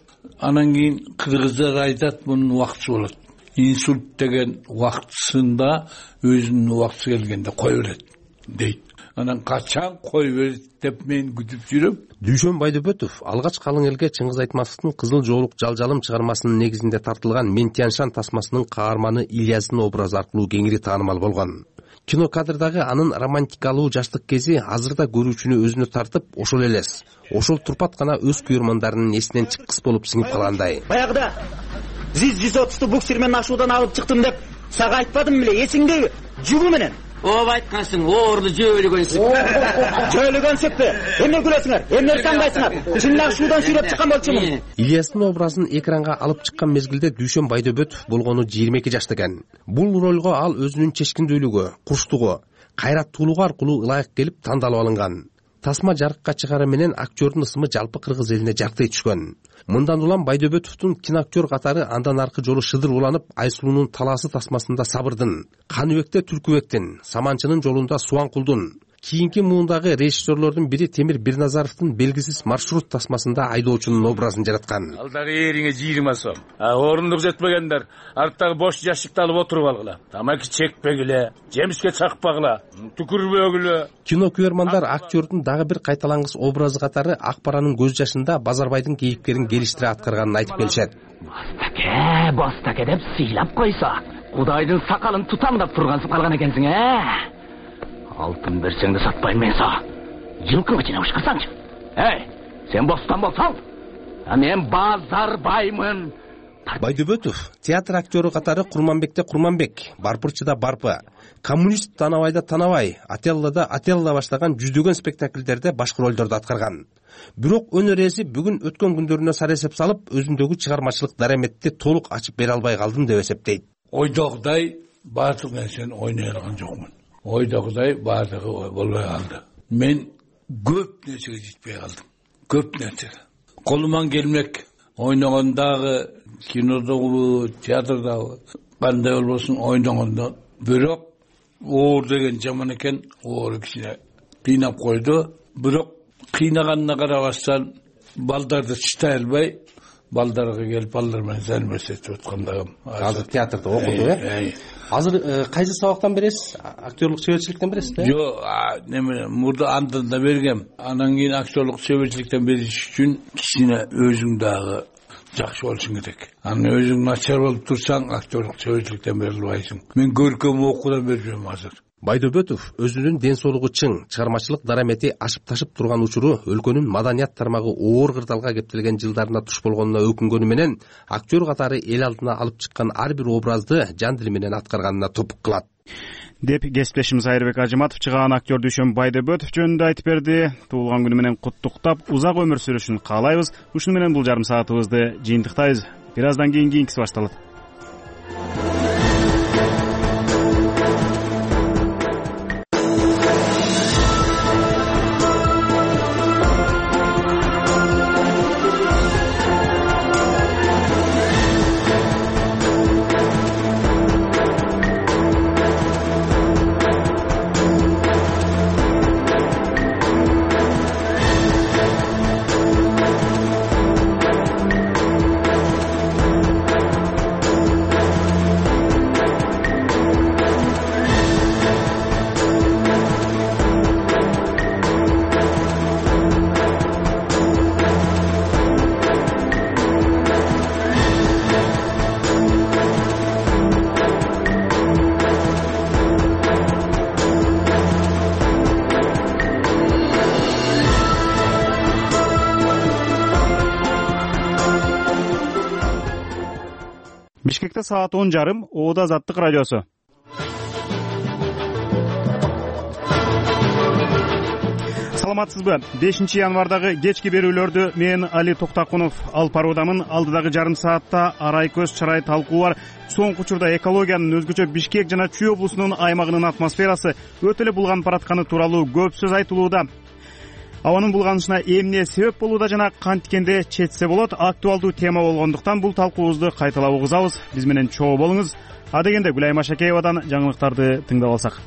Анан кийин кыргыздар айтат, мунун убактысы болот. Инсульт деген убактысында өзүнүн убактысы келгенде кое берет дейт. Анан качан кой берет деп мен күтүп жүрөм. Дүйшөн Байдөбөтов алгач калың элге Чыңгыз Айтматовдун Кызыл жоолук жалжалым чыгармасынын негизинде тартылган Мен Тяньшан тасмасынын каарманы Ильястын образы аркылуу кеңири таанымал болгон. Кинокадрдагы анын романтикалуу жаштык кези азыр да көрүүчүнү өзүнө тартып, ошол элес, ошол турпат гана өз күйөрмандарынын эсинен чыккыс болуп сиңип калгандай. Баягыда жүз жүз отузду буксир менен ашуудан алып чыктым деп сага айтпадым беле, эсиңдеби? Жүгү менен. Ооба айткансың, оорду жөөлөгөнсүң. Жөөлөгөнсүкпү? Эмне күлөсүңөр? Эмне таңдайсыңар? Чын эле шуудан сүйлөп чыккан болчумун. Ильястын образын экранга алып чыккан мезгилде Дүйшөн Байдөбөтов болгону жыйырма эки жашта экен. Бул ролго ал өзүнүн чечкиндүүлүгү, курчтугу, кайраттуулугу аркылуу ылайык келип тандалып алынган. Тасма жарыкка чыгары менен актёрдун ысымы жалпы кыргыз элине жаркырай түшкөн. Мындан улам Байдөбөтовдун киноактер катары андан аркы жолу шыдыр уланып, Айсулуунун талаасы тасмасында Сабырдын, Каныбекте Түркүбектин, Саманчынын жолунда Суанкулдун, кийинки муундагы режиссерлордун бири Темир Бирназаровдун белгисиз маршрут тасмасында айдоочунун образын жараткан. Алдагы эриңе жыйырма сом. А орундук жетпегендер арттагы бош жашыкты алып отуруп алгыла. Тамаки чекпегиле, жемишке чакпагыла, түкүрбөгүлө. Кино күйөрмандар актёрдун дагы бир кайталангыс образы катары Акбаранын көз жашында Базарбайдын кейипкерин келиштире аткарганын айтып келишет. Бастаке, бастаке деп сыйлап койсо, Кудайдын сакалын тутам деп тургансып калган экенсиң, э? Алтын берсең де сатпайм мен са. Жылкыңы жинап шықырсаңчы. Эй, сен бостан болсаң, а мен Базарбаймын. Байдөбөтов театр актёру катары Курманбекте Курманбек, Барпырчыда Барпы, Коммунист Танабайда Танабай, Ателлада Ателла баштаган жүздөгөн спектакльдерде башкы ролдорду аткарган. Бирок өнөр ээси бүгүн өткөн күндөрүнө сар эсеп салып, өзүндөгү чыгармачылык дараметти толук ачып бере албай калдым деп эсептейт. Ойдогудай баардык нерсени ойной алган жокмун. Ойдогудай баардыгы болбой калды. Мен көп нерсеге жетпей калдым. Көп нерсе. Колуман келмек. Ойногондагы кинодогу, театрдагы кандай болбосун ойногондо. Бирок оор деген жаман экен, оор кичине кыйнап койду. Бирок кыйнаганына карабастан балдарды чытай албай, балдарга келип балдар менен зәлмесетип аткандагым. Азыр театрда окуду, э? Азыр кайсы сабактан бересиз? Актерлук чеберчиликтен бересиз, э? Жок, неме, мурда андында бергем. Анан кийин актерлук чеберчиликтен бериш үчүн кичине өзүң дагы жакшы болушуң керек. Анан өзүң начар болуп турсаң, актерлук чеберчиликтен бере албайсың. Мен көркөм окуудан берип жүрөм азыр. Байдөбөтов өзүнүн ден соолугу чың, чыгармачылык дарамети ашып ташып турган учуру өлкөнүн маданият тармагы оор кырдаалга кептелген жылдарына туш болгонуна өкүнгөнү менен актер катары эл алдына алып чыккан ар бир образды жан дили менен аткарганына топук кылат. Деп кесиптешим Зайырбек Ажыматов чыгаан актер Дүйшөн Байдөбөтов жөнүндө айтып берди. Туулган күнү менен куттуктап, узак өмүр сүрүшүн каалайбыз. Ушуну менен бул жарым саатыбызды жыйынтыктайбыз. Бир аздан кийин кийинкиси башталат. Бишкекте саат он жарым. Оода Азаттык радиосу. Саламатсызбы? бешинчи январдагы кечки берүүлөрдү мен Али Токтакунов алып баруудамын. Алдыдагы жарым саатта арай көз чарай талкуу бар. Соңку учурда экологиянын өзгөчө Бишкек жана Чүй облусунун аймагынын атмосферасы өтө эле булганып баратканы тууралуу көп сөз айтылууда. Абанын булганышына эмне себеп болууда жана канткенде четсе болот актуалдуу тема болгондуктан бул талкуубузду кайталап угузабыз. Биз менен чогуу болуңуз. Адегенде Гүлайым Ашакеевадан жаңылыктарды тыңдап алсак.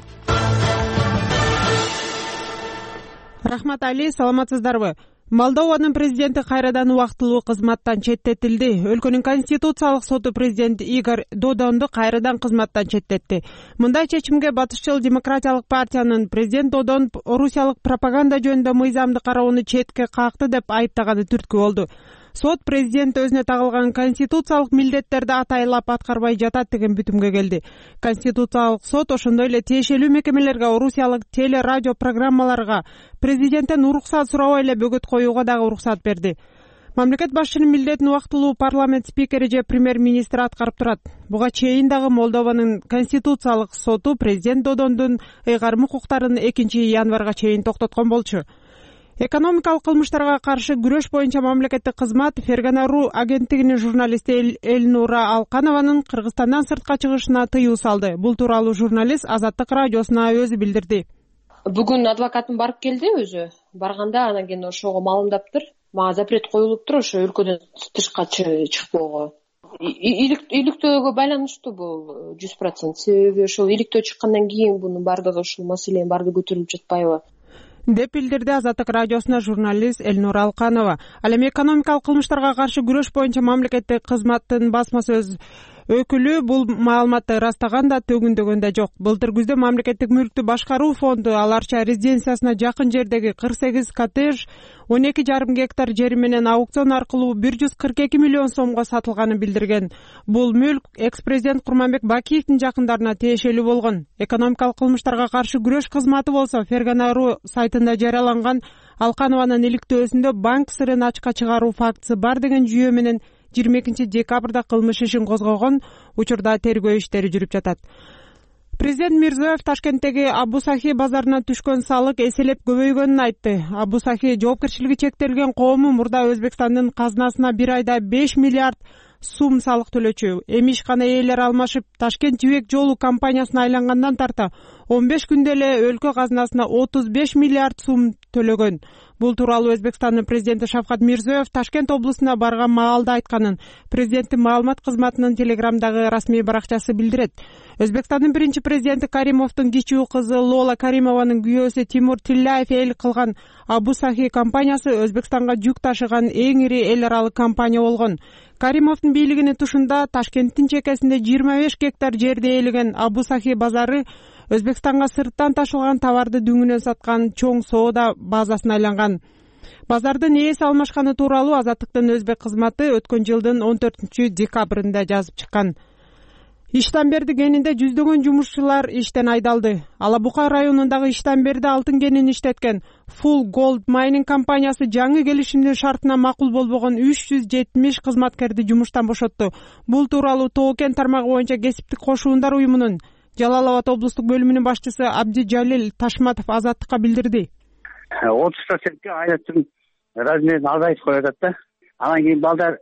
Рахмат Али, саламатсыздарбы? Молдованын президенти кайрадан убактылуу кызматтан четтетилди. Өлкөнүн конституциялык соту президент Игорь Додонду кайрадан кызматтан четтетти. Мындай чечимге Батышчыл демократиялык партиянын президент Додон орусиялык пропаганда жөнүндө мыйзамды кароону четке какты деп айыптаганы түрткү болду. Сот президент өзүнө тагылган конституциялык милдеттерди атайлап аткарбай жатат деген бүтүмгө келди. Конституциялык сот ошондой эле тиешелүү мекемелерге, орусиялык теле радио программаларга президенттен уруксат сурабай эле бөгөт коюуга дагы уруксат берди. Мамлекет башчынын милдетин убактылуу парламент спикери же премьер-министр аткарып турат. Буга чейин дагы Молдованын конституциялык соту президент Додондун ыйгарым укуктарын экинчи январга чейин токтоткон болчу. Экономикалык кылмыштарга каршы күрөш боюнча мамлекеттик кызмат Фергана.ру агенттигинин журналисти Эльнура Алканованын Кыргызстандан сыртка чыгышына тыюу салды. Бул тууралуу журналист Азаттык радиосуна өзү билдирди. Бүгүн адвокатым барып келди өзү. Барганда анан кийин ошого маалымдаптыр. Мага запрет коюлуптур ошо өлкөдөн тышка чыкпоого. Иликтөөгө байланыштуу бул жүз процент. Себеби ошол иликтөө чыккандан кийин бунун баардыгы ушул маселенин баардыгы көтөрүлүп жатпайбы? деп билдирди Азаттык радиосуна журналист Эльнура Алканова. Ал эми экономикалык кылмыштарга каршы күрөш боюнча мамлекеттик кызматтын басма сөз өкүлү бул маалыматты ырастаган да төгүндөгөн да жок. Былтыр күздө мамлекеттик мүлктү башкаруу фонду Аларча резиденциясына жакын жердеги кырк сегиз коттедж он эки жарым гектар жери менен аукцион аркылуу бир жүз кырк эки миллион сомго сатылганын билдирген. Бул мүлк экс-президент Курманбек Бакиевдин жакындарына тиешелүү болгон. Экономикалык кылмыштарга каршы күрөш кызматы болсо Фергана.ру сайтында жарыяланган Алканованын иликтөөсүндө банк сырын ачка чыгаруу фактысы бар деген жүйө менен жыйырма экинчи декабрда кылмыш ишин козгогон. Учурда тергөө иштери жүрүп жатат. Президент Мирзиёев Ташкенттеги Абу Сахи базарынан түшкөн салык эселеп көбөйгөнүн айтты. Абу Сахи жоопкерчилиги чектелген коому мурда Өзбекстандын казынасына бир айда беш миллиард сум салык төлөчү. Эми ишкана ээлери алмашып, Ташкент жибек жолу компаниясына айлангандан тарта он беш күндө эле өлкө казынасына отуз беш миллиард сум төлөгөн. Бул тууралуу Өзбекстандын президенти Шавкат Мирзиёев Ташкент облусуна барган маалда айтканын президенттин маалымат кызматынын телеграмдагы расмий баракчасы билдирет. Өзбекстандын биринчи президенти Каримовдун кичүү кызы Лола Каримованын күйөөсү Тимур Тилляев эл кылган Абу Сахи компаниясы Өзбекстанга жүк ташыган эң ири эл аралык компания болгон. Каримовдун бийлигинин тушунда Ташкенттин чекесинде жыйырма беш гектар жерди ээлеген Абу Сахи базары Өзбекстанга сырттан ташылган товарды дүңүнөн саткан чоң соода базасына айланган. Базардын ээси алмашканы тууралуу Азаттыктын өзбек кызматы өткөн жылдын он төртүнчү декабрында жазып чыккан. Иштамберди кенинде жүздөгөн жумушчулар иштен айдалды. Алабука районундагы Иштамберди алтын кенин иштеткен Full Gold Mining компаниясы жаңы келишимдин шартына макул болбогон үч жүз жетимиш кызматкерди жумуштан бошотту. Бул тууралуу Тоо кен тармагы боюнча кесиптик кошуундар уюмунун Жалал Абад облустук бөлүмүнүн башчысы Абди Жалил Ташматов Азаттыкка билдирди. отуз процентке айраттын размерин азайтып коюп да. Анан кийин балдар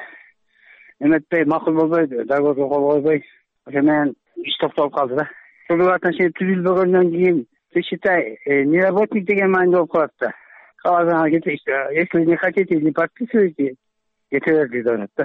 эметпей, макул болбой, договорго кол койбой, ошо менен иш токтолуп калды да. Ушул отношение түзүлбөгөндөн кийин считай, неработник деген маанидө болуп калат да. Калган если не хотите, не подписывайте, кете берди деп да.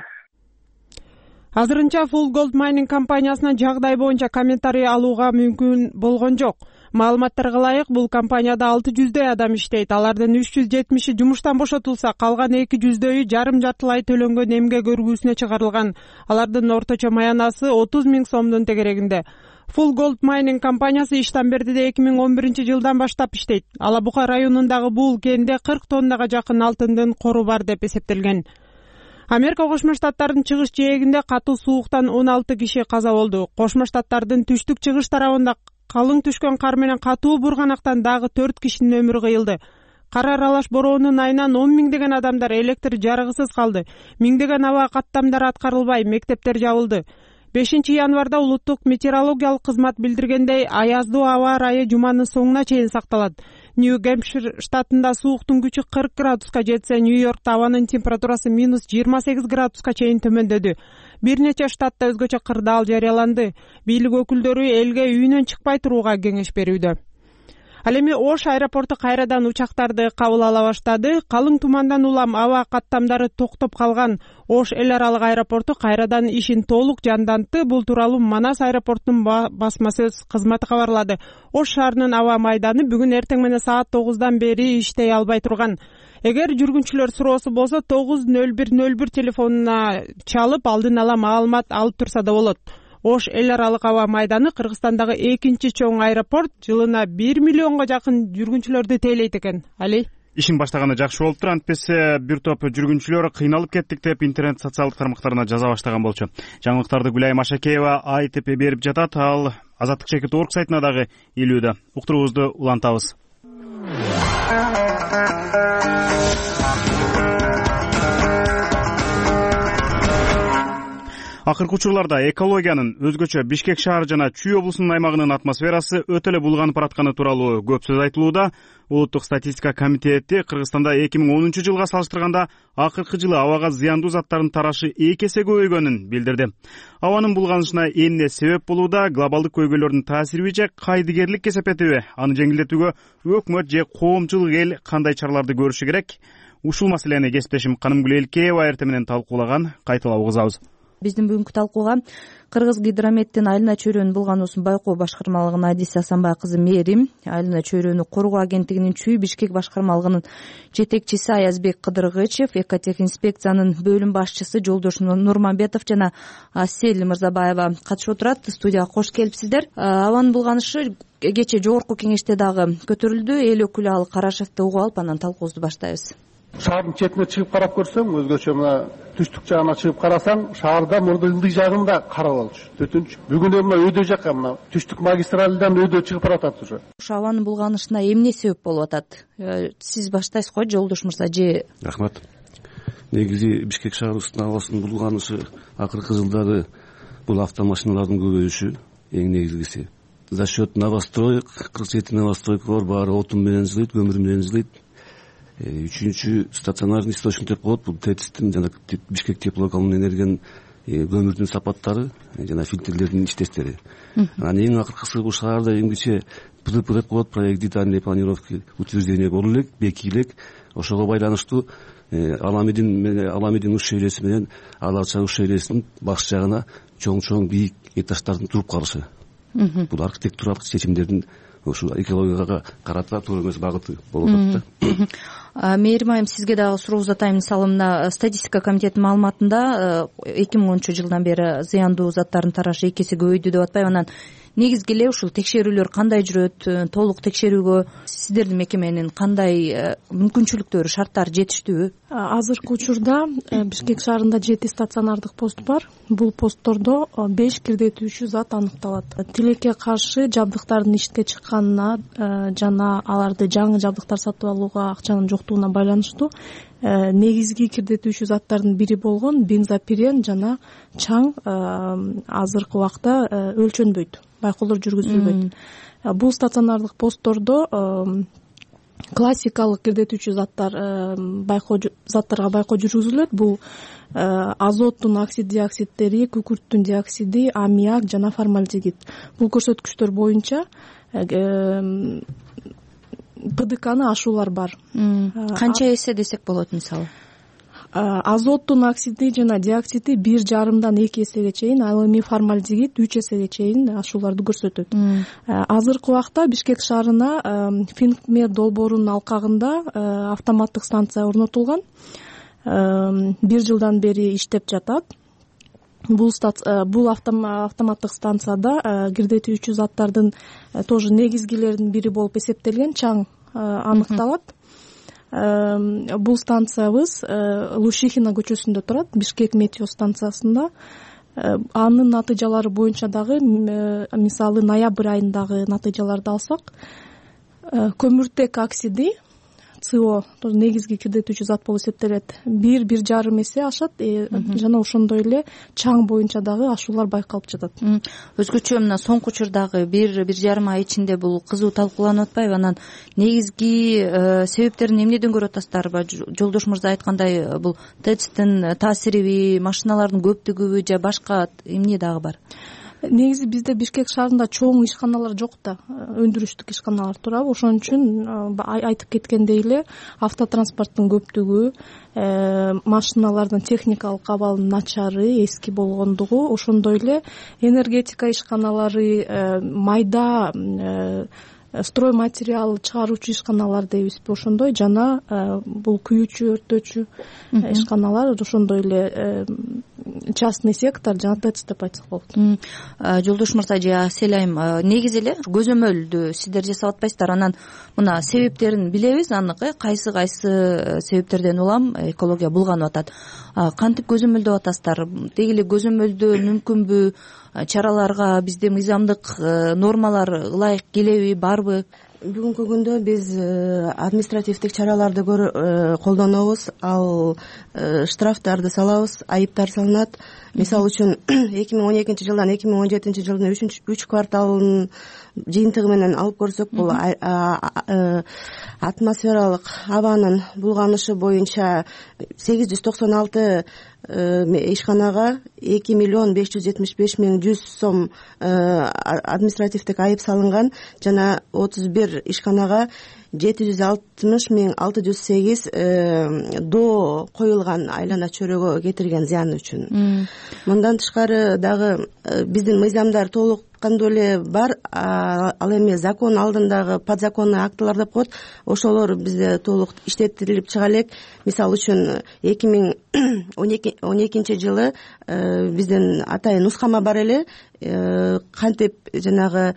Азырынча Full Gold Mining компаниясынан жагдай боюнча комментарий алууга мүмкүн болгон жок. Маалыматтарга ылайык, бул компанияда алты жүздөй адам иштейт. Алардын үч жүз жетимиши жумуштан бошотулса, калган эки жүздөйү жарым жартылай төлөнгөн эмгек өргүүсүнө чыгарылган. Алардын орточо маянасы отуз миң сомдун тегерегинде. Full Gold Mining компаниясы Иштамбердиде эки миң он биринчи жылдан баштап иштейт. Алабука районундагы бул кенде кырк тоннага жакын алтындын кору бар деп эсептелген. Америка Кошмо Штаттарынын чыгыш жээгинде катуу сууктан он алты киши каза болду. Кошмо Штаттардын түштүк чыгыш тарабында калың түшкөн кар менен катуу бурганактан дагы төрт кишинин өмүрү кыйылды. кар аралаш бороонун айынан он миңдеген адамдар электр жарыгысыз калды. Миңдеген аба каттамдары аткарылбай, мектептер жабылды. бешинчи январда улуттук метеорологиялык кызмат билдиргендей, аяздуу аба ырайы жуманын соңуна чейин сакталат. Нью-Гэмпшир штатында сууктун күчү кырк градуска жетсе, Нью-Йоркто абанын температурасы минус жыйырма сегиз градуска чейин төмөндөдү. Бир нече штатта өзгөчө кырдаал жарыяланды. Бийлик өкүлдөрү элге үйүнөн чыкпай турууга кеңеш берүүдө. Ал эми Ош аэропорту кайрадан учактарды кабыл ала баштады. Калың тумандан улам аба каттамдары токтоп калган Ош эл аралык аэропорту кайрадан ишин толук жандантты. Бул тууралуу Манас аэропортунун басма сөз кызматы кабарлады. Ош шаарынын аба майданы бүгүн эртең менен саат тогуздан бери иштей албай турган. Эгер жүргүнчүлөр суроосу болсо тогуз нөл бир нөл бир телефонуна чалып алдын ала маалымат алып турса да болот. Ош эл аралык аба майданы Кыргызстандагы экинчи чоң аэропорт, жылына бир миллионго жакын жүргүнчүлөрдү тейлейт экен. Али ишин баштаганы жакшы болуптур. Антпесе бир топ жүргүнчүлөр кыйналып кеттик деп интернет социалдык тармактарына жаза баштаган болчу. Жаңылыктарды Гүлайым Ашакеева айтып берип жатат. Ал азаттык чекит орг сайтына дагы илүүдө. Уктуруубузду улантабыз. Акыркы учурларда экологиянын өзгөчө Бишкек шаары жана Чүй облусунун аймагынын атмосферасы өтө эле булганып баратканы тууралуу көп сөз айтылууда. Улуттук статистика комитети Кыргызстанда эки миң онунчу жылга салыштырганда акыркы жылы абага зыяндуу заттардын тарашы эки эсе көбөйгөнүн билдирди. Абанын булганышына эмне себеп болууда? Глобалдык көйгөйлөрдүн таасириби же кайдыгерлик кесепетиби? Аны жеңилдетүүгө өкмөт же коомчулук эл кандай чараларды көрүшү керек? Ушул маселени кесиптешим Канымгүл Элкеева эртең менен талкуулаган. Кайталап угузабыз. Биздин бүгүнкү талкууга Кыргыз гидрометтин Айлана чөйрөнүн булгануусун байкоо башкармалыгынын адиси Асанбай кызы Мээрим, Айлана чөйрөнү коргоо агенттигинин Чүй Бишкек башкармалыгынын жетекчиси Аязбек Кыдыргычев, Экотех инспекциянын бөлүм башчысы Жолдош Нурмамбетов жана Асель Мырзабаева катышып отурат. Студияга кош келипсиздер. Абанын булганышы кечээ жогорку кеңеште дагы көтөрүлдү. Эл өкүлү ал карашевди угуп алып, анан талкуубузду баштайбыз. Шаардын четине чыгып карап көрсөң, өзгөчө мына түштүк жагына чыгып карасаң, шаарда мурда ылдый жагында кара болчу. Төтүнчү. Бүгүн мына өйдө жакка, мына түштүк магистралдан өйдө чыгып баратат уже. Ушу абанын булганышына эмне себеп болуп атат? Сиз баштайсыз го, Жолдош мырза же? Рахмат. Негизи Бишкек шаарыбыздын абасынын булганышы акыркы жылдары бул автомашиналардын көбөйүшү эң негизгиси. За счет новостроек, кырк жети новостройка бар, баары отун менен жылыйт, көмүр менен жылыйт. Үчүнчү стационарный источник деп коет. Бул ТЭЦтин жана Бишкек теплокомунун энергиянын көмүрдүн сапаттары жана фильтрлердин иштештери. Анан эң акыркысы бул шаарда эмгиче ПДП деп коет, проект детальной планировки утверждение болуу элек, бекий элек. Ошого байланыштуу Аламидин Аламидин уш шейлеси менен Аларча уш шейлесинин баш жагына чоң-чоң бийик этаждардын туруп калышы. Бул архитектуралык чечимдердин ушул экологияга карата туура эмес багыты болуп атат да. Мээрим айым, сизге дагы суроо узатайын. Мисалы мына статистика комитетинин маалыматында эки миң онунчу жылдан бери зыяндуу заттардын тарашы эки эсе көбөйдү деп атпайбы? Анан негизги эле ушул текшерүүлөр кандай жүрөт? Толук текшерүүгө сиздердин мекеменин кандай мүмкүнчүлүктөрү, шарттары жетиштүүбү? Азыркы учурда Бишкек шаарында жети стационардык пост бар. Бул посттордо беш кирдетүүчү зат аныкталат. Тилекке каршы жабдыктардын ишке чыкканына жана аларды жаңы жабдыктар сатып алууга акчанын жоктугуна байланыштуу негизги кирдетүүчү заттардын бири болгон бензопирен жана чаң азыркы убакта өлчөнбөйт, байкоолор жүргүзүлбөйт. Бул стационардык посттордо классикалык кирдетүүчү заттар байкоо заттарга байкоо жүргүзүлөт. Бул азоттун оксид диоксидтери, күкүрттүн диоксиди, аммиак жана формальдегид. Бул көрсөткүчтөр боюнча ПДКны ашуулар бар. Канча эсе десек болот мисалы? Азоттун оксиди жана диоксиди бир жарымдан эки эсеге чейин, ал эми формальдегид үч эсеге чейин ашууларды көрсөтөт. Азыркы убакта Бишкек шаарына Финкмед долбоорунун алкагында автоматтык станция орнотулган. Бир жылдан бери иштеп жатат. Бул бул автоматтык станцияда кирдетүүчү заттардын тоже негизгилеринин бири болуп эсептелген чаң аныкталат. Бул станциябыз Лушихина көчөсүндө турат, Бишкек метео станциясында. Анын натыйжалары боюнча дагы, мисалы ноябрь айындагы натыйжаларды алсак, көмүртек оксиди со негизги кирдетүүчү зат болуп эсептелет. Бир бир жарым эсе ашат. Жана ошондой эле чаң боюнча дагы ашуулар байкалып жатат. Өзгөчө мына соңку учурдагы бир бир жарым ай ичинде бул кызуу талкууланып атпайбы? Анан негизги себептерин эмнеден көрүп атасыздарбы? Жолдош мырза айткандай, бул тэцтин таасириби, машиналардын көптүгүбү же башка эмне дагы бар? Негизи бизде Бишкек шаарында чоң ишканалар жок да, өндүрүштүк ишканалар турабы. Ошон үчүн айтып кеткендей эле автотранспорттун көптүгү, машиналардын техникалык абалынын начары, эски болгондугу, ошондой эле энергетика ишканалары, майда строй материал чыгаруучу ишканалар дейбизби, ошондой, жана бул күйүүчү, өрттөөчү ишканалар, ошондой эле частный сектор жана тэц деп айтсак болот. Жолдош мырза же Селайым, негизи эле көзөмөлдү сиздер жасап атпайсыздар, анан мына себептерин билебиз, анык э кайсы кайсы себептерден улам экология булганып атат. Кантип көзөмөлдөп атасыздар? Деги эле көзөмөлдөө мүмкүнбү? Чараларга бизде мыйзамдык нормалар ылайык келеби, барбы? Бүгүнкү күндө биз административдик чараларды колдонобуз, ал штрафтарды салабыз, айыптар салынат. Мисалы үчүн эки миң он экинчи жылдан эки миң он жетинчи жылдын үч кварталынын жыйынтыгы менен алып көрсөк, бул атмосфералык абанын булганышы боюнча сегиз жүз токсон алты ишканага эки миллион беш жүз жетимиш беш миң жүз сом административдик айып салынган, жана отуз бир ишканага жети жүз алтымыш миң алты жүз сегиз доо коюлган айлана чөйрөгө кетирген зыяны үчүн. Мындан тышкары дагы биздин мыйзамдар толук кандуу эле бар, ал эми закон алдындагы подзаконный актылар деп коет, ошолор бизде толук иштетилип чыга элек. Мисалы үчүн эки миң он экинчи жылы биздин атайын нускама бар эле, кантип жанагы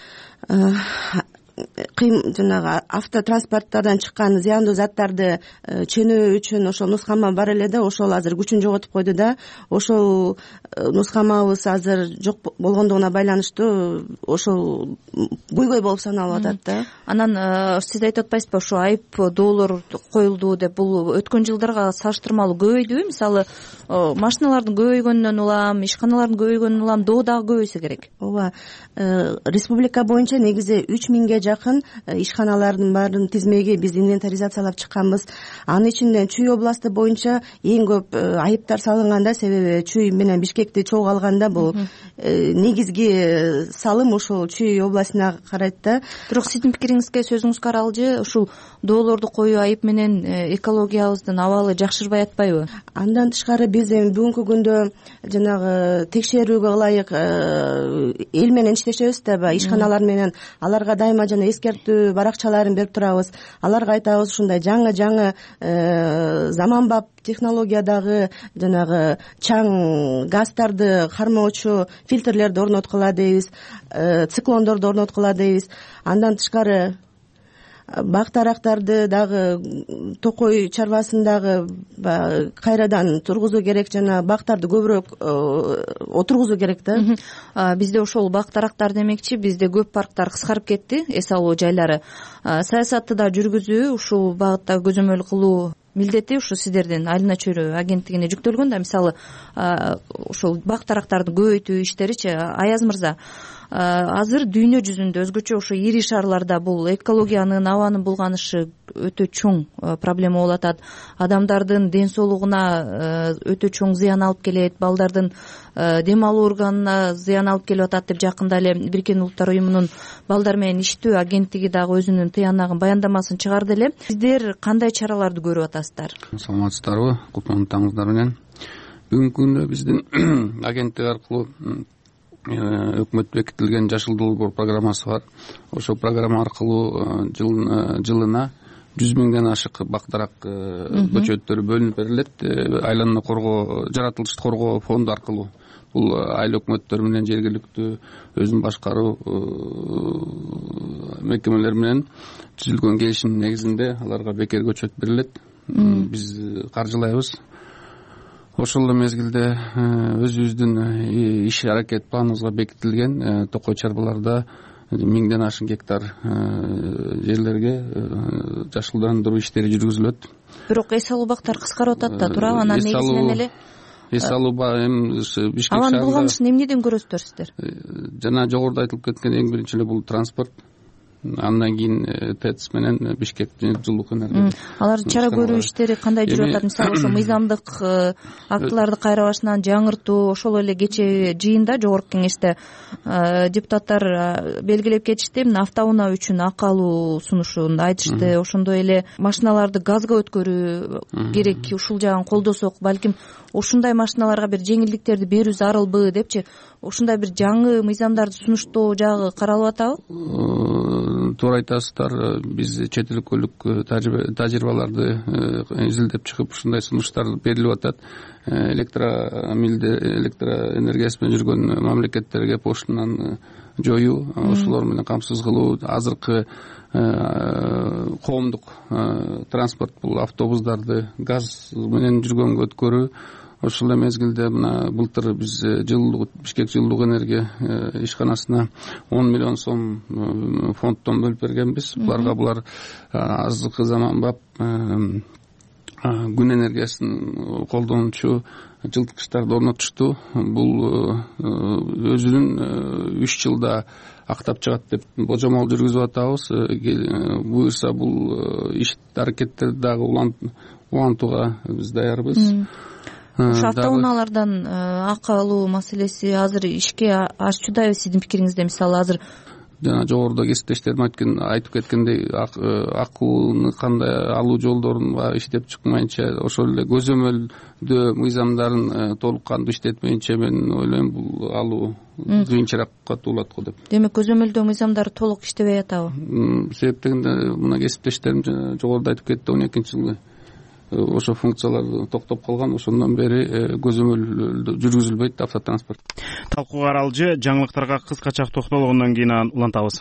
кыйм жанагы автотранспорттардан чыккан зыяндуу заттарды чөнөө үчүн ошол нускама бар эле да, ошол азыр күчүн жоготуп койду да. Ошол нускамабыз азыр жок болгондугуна байланыштуу ошол көйгөй болуп саналып атат да. Анан сиз айтып атпайсызбы, ошо айып доолор коюлду деп, бул өткөн жылдарга салыштырмалуу көбөйдүбү? Мисалы, машиналардын көбөйгөнүнөн улам, ишканалардын көбөйгөнүнөн улам доо дагы көбөйсө керек. Ооба, республика боюнча негизи үч миңге жакын ишканалардын баарын тизмеги биз инвентаризациялап чыкканбыз. Анын ичинде Чүй областы боюнча эң көп айыптар салынганда, себеби Чүй менен Бишкекти чогуу алганда бул негизги салым ошол Чүй областына карайт да. Бирок сиздин пикириңизге, сөзүңүзгө аралжы, ушул доолорду коюу айып менен экологиябыздын абалы жакшырбай атпайбы? Андан тышкары биз эми бүгүнкү күндө жанагы текшерүүгө ылайык эл менен иштешебиз да, ишканалар менен. Аларга дайыма жана эскертүү баракчаларын берип турабыз. Аларга айтабыз, ушундай жаңы жаңы заманбап технологиядагы жанагы чаң газдарды кармоочу фильтрлерди орноткула дейбиз, циклондорду орноткула дейбиз. Андан тышкары бак дарактарды дагы токой чарбасындагы кайрадан тургузуу керек, жана бактарды көбүрөөк отургузуу керек да. Бизде ошол бак дарактар демекчи, бизде көп парктар кыскарып кетти, эс алуу жайлары. Саясатты да жүргүзүү, ушул багытта көзөмөл кылуу милдети ушу сиздердин айлана чөйрө агенттигине жүктөлгөн да. Мисалы, ошол бак дарактарды көбөйтүү иштеричи, Аяз мырза, азыр дүйнө жүзүндө өзгөчө ошо ири шаарларда бул экологиянын, абанын булганышы өтө чоң проблема болуп атат. Адамдардын ден соолугуна өтө чоң зыян алып келет, балдардын дем алуу органына зыян алып келип атат деп жакында эле Бириккен Улуттар уюмунун балдар менен иштөө агенттиги дагы өзүнүн тыянагын, баяндамасын чыгарды эле. Сиздер кандай чараларды көрүп атасыздар? Саламатсыздарбы, кутлуу таңыңыздар менен. Бүгүнкү күндө биздин агенттик аркылуу өкмөт бекитилген Жашыл долбоор программасы бар. Ошол программа аркылуу жылына жүз миңден ашык бак дарак көчөттөрү бөлүнүп берилет. Айлананы коргоо, жаратылышты коргоо фонду аркылуу. Бул айыл өкмөттөр менен, жергиликтүү өзүн башкаруу мекемелер менен түзүлгөн келишим негизинде аларга бекер көчөт берилет. Биз каржылайбыз. Ошол эле мезгилде өзүбүздүн иш аракет планыбызга бекитилген токой чарбаларда миңден ашын гектар жерлерге жашылдандыруу иштери жүргүзүлөт. Бирок эс алуу бактар кыскарып атат да, туурабы? Анан негизинен эле эс алуу эми Бишкек шаарында алардын булганышын эмнеден көрөсүздөр сиздер? Жана жогоруда айтылып кеткен эң биринчи эле бул транспорт, андан кийин ТЭЦ менен Бишкек жылуулук энергия. Алар чара көрүү иштери кандай жүрүп атат? Мисалы ошо мыйзамдык актыларды кайра башынан жаңыртуу, ошол эле кечээ жыйында жогорку кеңеште депутаттар белгилеп кетишти, автоунаа үчүн акы алуу сунушун айтышты. Ошондой эле машиналарды газга өткөрүү керек, ушул жагын колдосок, балким ушундай машиналарга бир жеңилдиктерди берүү зарылбы депчи, ушундай бир жаңы мыйзамдарды сунуштоо жагы каралып атабы? Туура айтасыздар, биз чет өлкөлүк тажрыйбаларды изилдеп чыгып ушундай сунуштар берилип атат. Электромилде электроэнергиясы менен жүргөн мамлекеттерге поштаны жоюу, ошолор менен камсыз кылуу, азыркы коомдук транспорт бул автобустарды газ менен жүргөнгө өткөрүү. Ошол эле мезгилде мына былтыр биз жылуулук Бишкек жылуулук энергия ишканасына он миллион сом фонддон бөлүп бергенбиз. Буларга булар азыркы заманбап күн энергиясын колдонуучу жылыткычтарды орнотушту. Бул өзүнүн үч жылда актап чыгат деп божомол жүргүзүп атабыз. Буюрса бул иш аракеттерди дагы улантууга биз даярбыз. Ошо автоунаалардан акы алуу маселеси азыр ишке ашчудайбы сиздин пикириңизде? Мисалы азыр жана жогоруда кесиптештерим айтып кеткендей, акууну кандай алуу жолдорунга иштеп чыкмайынча, ошол эле көзөмөлдөө мыйзамдарын толук кандуу иштетмейинче мен ойлойм бул алуу кыйынчыраакка туулат го деп. Демек көзөмөлдөө мыйзамдары толук иштебей атабы? Себеп дегенде мына кесиптештерим жогоруда айтып кетти, он экинчи жылы ошо функциялар токтоп калган, ошондон бери көзөмөл жүргүзүлбөйт автотранспорт. Талкууга аралжы жаңылыктарга кыскача токтолгондон кийин анан улантабыз.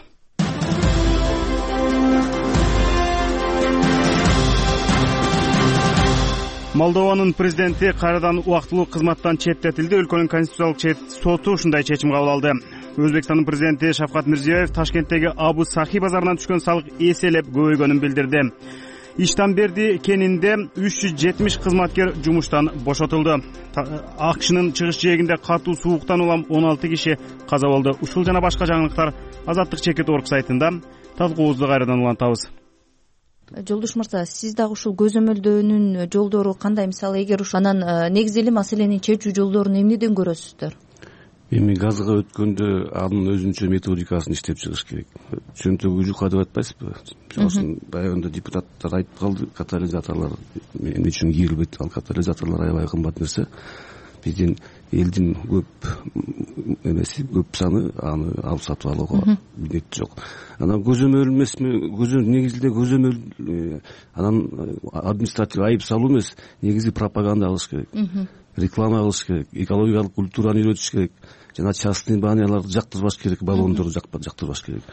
Молдованын президенти кайрадан убактылуу кызматтан четтетилди. Өлкөнүн конституциялык соту ушундай чечим кабыл алды. Өзбекстандын президенти Шавкат Мирзиёев Ташкенттеги Абу Сахи базарынан түшкөн салык эселеп көбөйгөнүн билдирди. Иштанберди кенинде үч жүз жетимиш кызматкер жумуштан бошотулду. АКШнын чыгыш жээгинде катуу сууктан улам он алты киши каза болду. Ушул жана башка жаңылыктар Азаттык чекит орг сайтында. Талкуубузду кайрадан улантабыз. Жолдош мырза, сиз дагы ушул көзөмөлдөөнүн жолдору кандай? Мисалы, эгер ушу анан негизги маселени чечүү жолдорун эмнеден көрөсүздөр? Эми газга өткөндө анын өзүнчө методикасын иштеп чыгыш керек. Чөнтөгү жука деп атпайсызбы? Ошон баягында депутаттар айтып калды, катализаторлор мен үчүн кийилбейт. Ал катализаторлор аябай кымбат нерсе. Биздин элдин көп эмеси, көп саны аны алып сатып алууга милдет жок. Анан көзөмөл эмесми? Көзөмөл негизинде көзөмөл анан административ айып салуу эмес, негизи пропаганда кылыш керек. Реклама кылыш керек, экологиялык культураны үйрөтүш керек, жана частный баняларды жактырбаш керек, баллондорду жактырбаш керек.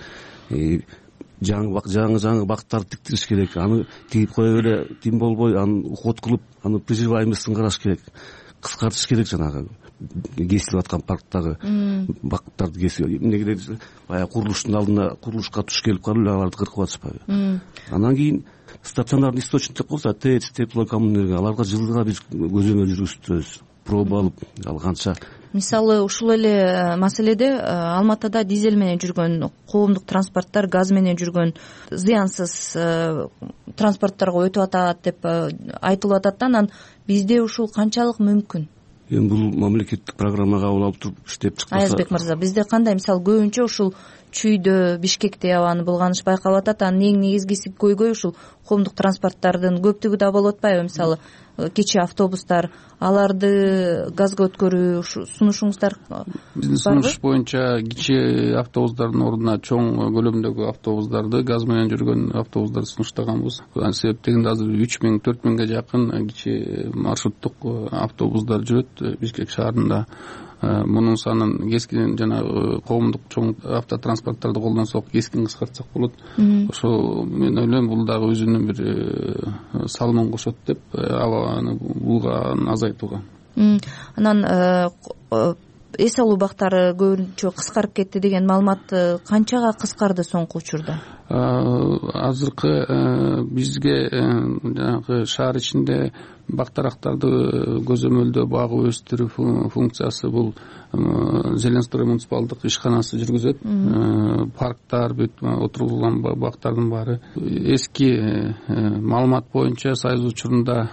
Жаңы жаңы жаңы бактарды тиктириш керек. Аны тигип кое эле тим болбой, аны уход кылып, аны приживаемостун караш керек. Кыскартыш керек жанагы кесилип аткан парктагы бактарды кесип. Эмнеге баягы курулуштун алдына курулушка туш келип калып аларды кыркып атышпайбы? Андан кийин стационарный источник деп коебуз, ТЭЦ, теплокоммунэнергия, аларга жылга бир көзөмөл жүргүзүбүз, проба алып алганча. Мисалы, ушул эле маселеде Алматыда дизель менен жүргөн коомдук транспорттор газ менен жүргөн зыянсыз транспорттторго өтүп атат деп айтылып атат да, анан бизде ушул канчалык мүмкүн? Эми бул мамлекеттик программага кабыл алып туруп иштеп чыкпаса. Аязбек мырза, бизде кандай? Мисалы, көбүнчө ушул Чүйдө, Бишкекте абаны булганыш байкалып атат. Анын эң негизгиси көйгөй ушул коомдук транспорттардын көптүгү да болуп атпайбы? Мисалы, кичи автобустар, аларды газга өткөрүү сунушуңуздар барбы? Биздин сунуш боюнча кичи автобустардын ордуна чоң көлөмдөгү автобустарды, газ менен жүргөн автобустарды сунуштаганбыз. Себеп дегенде азыр үч миң төрт миңге жакын кичи маршруттук автобустар жүрөт Бишкек шаарында. Мунун санын кескин жана коомдук чоң автотранспорттарды колдонсок, кескин кыскартсак болот. Ошо мен ойлойм, бул дагы өзүнүн бир салымын кошот деп, абаны булган азайтууга. Анан эс алуу убактары көбүнчө кыскарып кетти деген маалымат канчага кыскарды соңку учурда? Азыркы бизге жанагы шаар ичинде бактарактарды көзөмөлдөө багып өстүрүү функциясы бул Зеленстрой муниципалдык ишканасы жүргүзөт. Парктар, бүт отурулган бактардын баары эски маалымат боюнча Союз учурунда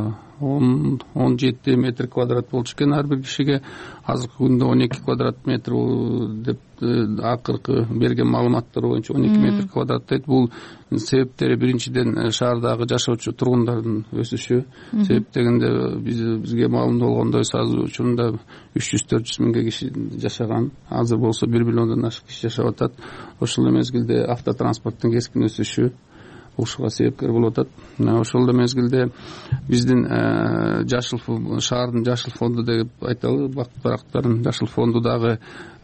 он жети метр квадрат болчу экен ар бир кишиге. Азыркы күндө он эки квадрат метр деп акыркы берген маалыматтар боюнча он эки метр квадрат дейт. Бул себептери биринчиден шаардагы жашоочу тургундардын өсүшү. Себеп дегенде бизге маалым болгондой Союз учурунда үч жүз төрт жүз миңге киши жашаган. Азыр болсо бир миллиондон ашык киши жашап атат. Ошол эле мезгилде автотранспорттун кескин өсүшү ушуга себепкер болуп атат. Ошол эле мезгилде биздин жашыл шаардын жашыл фонду деп айталы, бак-барактардын жашыл фонду дагы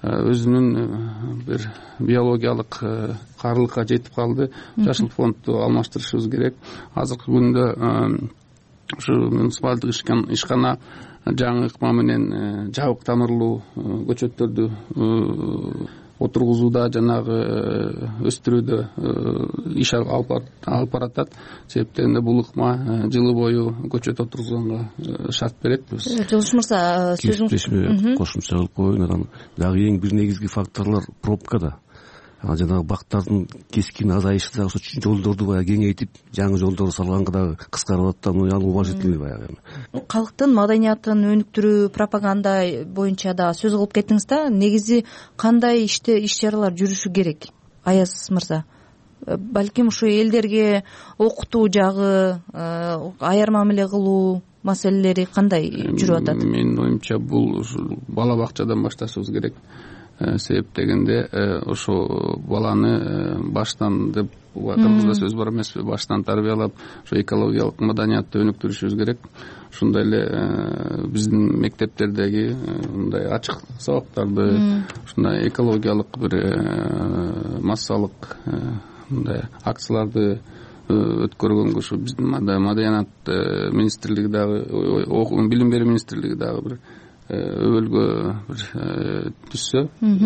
өзүнүн бир биологиялык карылыкка жетип калды. Жашыл фондду алмаштырышыбыз керек. Азыркы күндө ушу муниципалдык ишкана жаңы ыкма менен жабык тамырлуу көчөттөрдү отургузууда, жанагы өстүрүүдө иш алып баратат. Себептен бул ыкма жылы бою көчөт отургузганга шарт берет. Жылыш мырза, сөзүңүз кошумча кылып коеюн. Анан дагы эң бир негизги факторлор пробкада. Жанагы бактардын кескин азайышы дагы ошо жолдорду баягы кеңейтип, жаңы жолдор салганга дагы кыскарып атат. Муну уважительный баягы. Калктын маданиятын өнүктүрүү, пропаганда боюнча да сөз кылып кеттиңиз да. Негизи кандай иште иш чаралар жүрүшү керек, Аяз мырза? Балким ушу элдерге окутуу жагы, аяр мамиле кылуу маселелери кандай жүрүп атат? Менин оюмча бул бала бакчадан башташыбыз керек. Себеп дегенде ошо баланы баштан деп кыргызда сөз бар эмеспи, баштан тарбиялап ошо экологиялык маданиятты өнүктүрүшүбүз керек. Ошондой эле биздин мектептердеги мындай ачык сабактарды, ушундай экологиялык бир массалык мындай акцияларды өткөргөнгө ушу биздин маданият министрлиги дагы, билим берүү министрлиги дагы бир өбөлгө бир түшсө.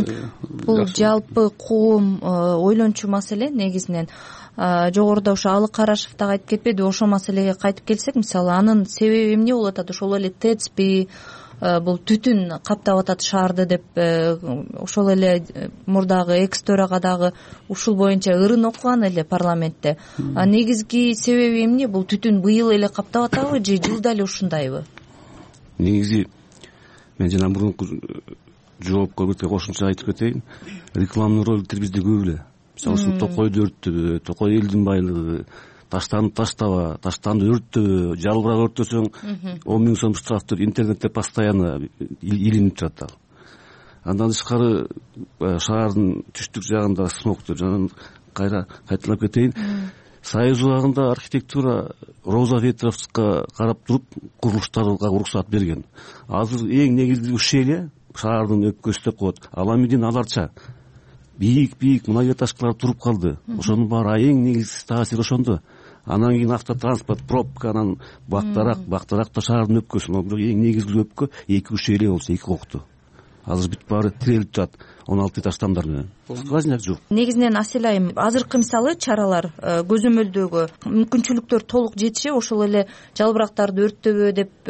Бул жалпы коом ойлончу маселе негизинен. Жогоруда ошо Алык Карашев дагы айтып кетпеди, ошол маселеге кайтып келсек, мисалы анын себеби эмне болуп атат? Ошол эле ТЭЦпи, бул түтүн каптап атат шаарды деп, ошол эле мурдагы экс төрага дагы ушул боюнча ырын окуган эле парламентте. Негизги себеби эмне? Бул түтүн быйыл эле каптап атабы же жылда эле ушундайбы? Негизи мен жана мурунку жоопко бир кошумча айтып кетейин. Рекламный роликтер бизде көп эле. Мисалы Токойду өрттөбө, Токой элдин байлыгы, таштанды таштаба, таштанды өрттөбө, жалбырак өрттөсөң он миң сом штраф деп интернетте постоянно илинип турат ал. Андан тышкары шаардын түштүк жагында смог деп жана кайра кайталап кетейин. Союз убагында архитектура Роза Ветровскага карап туруп курулуштарга уруксат берген. Азыр эң негизги ушеле шаардын өпкөсү деп коет. Аламидин аларча бийик-бийик многоэтажкалар туруп калды. Ошонун баары эң негизги таасир ошондо. Анан кийин автотранспорт, пробка, анан бактарак, бактаракта шаардын өпкөсү. Эң негизги өпкө эки ушеле болсо, эки кокту. Азыр бүт баары тирелип жатат он алты этаж тамдар менен. Сквозняк жок. Негизинен Асель айым, азыркы мисалы чаралар көзөмөлдөгө мүмкүнчүлүктөр толук жетиши, ошол эле жалбырактарды өрттөбө деп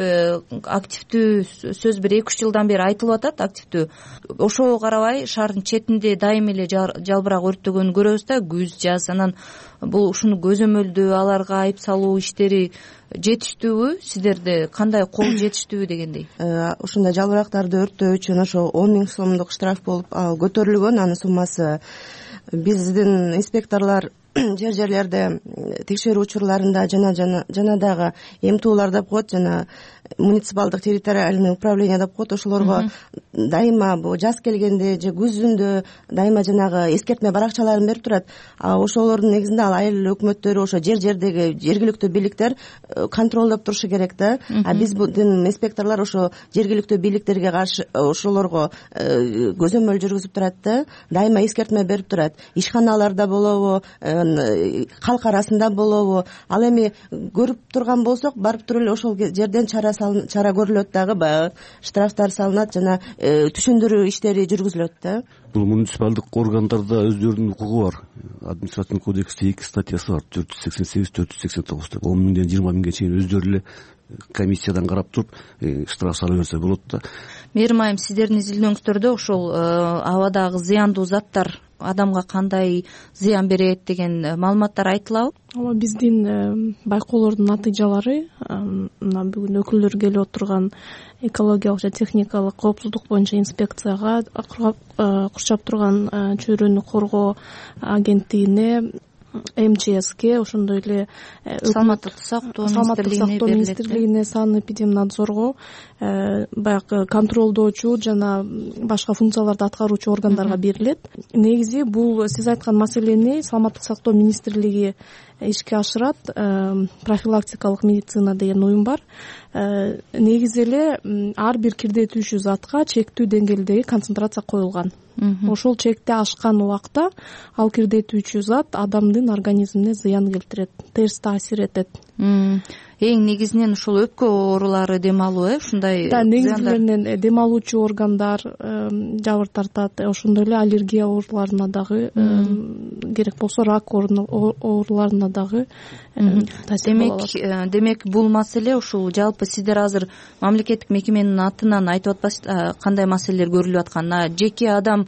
активдүү сөз бир эки үч жылдан бери айтылып атат, активдүү. Ошого карабай шаардын четинде дайым эле жалбырак өрттөгөнү көрөбүз да, күз, жаз. Анан бул ушуну көзөмөлдөө, аларга айып салуу иштери жетиштүүбү? Сиздерде кандай кол жетиштүүбү дегендей? Ушундай жалбырактарды өрттөө үчүн ошо он миң сомдук штраф болуп көтөрүлгөн. Анын суммасы биздин инспекторлор жер жерлерде текшерүү учурларында жана жана дагы эмтуулар деп коет, жана муниципалдык территориальный управление деп коет. Ошолорго дайыма бу жаз келгенде же күзүндө дайыма жанагы эскертме баракчаларын берип турат. А ошолордун негизинде ал айыл өкмөттөрү, ошо жер жердеги жергиликтүү бийликтер контролдоп турушу керек да. А биздин инспекторлор ошо жергиликтүү бийликтерге каршы ошолорго көзөмөл жүргүзүп турат да, дайыма эскертме берип турат. Ишканаларда болобу, калк арасында болобу, ал эми көрүп турган болсок барып туруп эле ошол жерден чара чара көрүлөт, дагы баягы штрафтар салынат жана түшүндүрүү иштери жүргүзүлөт да. Бул муниципалдык органдарда өздөрүнүн укугу бар. Административдик кодексте эки статьясы бар: төрт жүз сексен сегиз, төрт жүз сексен тогуз деп он миңден жыйырма миңге чейин өздөрү эле комиссиядан карап туруп штраф сала берсе болот да. Мээрим айым, сиздердин изилдөөңүздөрдө ошол абадагы зыяндуу заттар адамга кандай зыян берет деген маалыматтар айтылабы? ооба, биздин байкоолордун натыйжалары мына бүгүн өкүлдөр келип отурган экологиялык жана техникалык коопсуздук боюнча инспекцияга, курчап турган чөйрөнү коргоо агенттигине, эм че эске, ошондой эле саламаттык сактоо министрлигине, санэпидемнадзорго, баягы контролдоочу жана башка функцияларды аткаруучу органдарга берилет. Негизи бул сиз айткан маселени саламаттык сактоо министрлиги ишке ашырат. Профилактикалык медицина деген уюм бар. Негизи эле ар бир кирдетүүчү затка чектүү деңгээлдеги концентрация коюлган. Ошол чекти ашкан убакта ал кирдетүүчү зат адамдын организмине зыян келтирет, терс таасир этет. Эң негизинен ушул өпкө оорулары дем алуу, э ушундай да, негизилеринен дем алуучу органдар жабыр тартат, ошондой эле аллергия ооруларына дагы, керек болсо рак ооруларына дагы таасир болот. Демек, демек бул маселе ушул жалпы сиздер азыр мамлекеттик мекеменин атынан айтып атпайсыздар кандай маселелер көрүлүп атканын? Жеке адам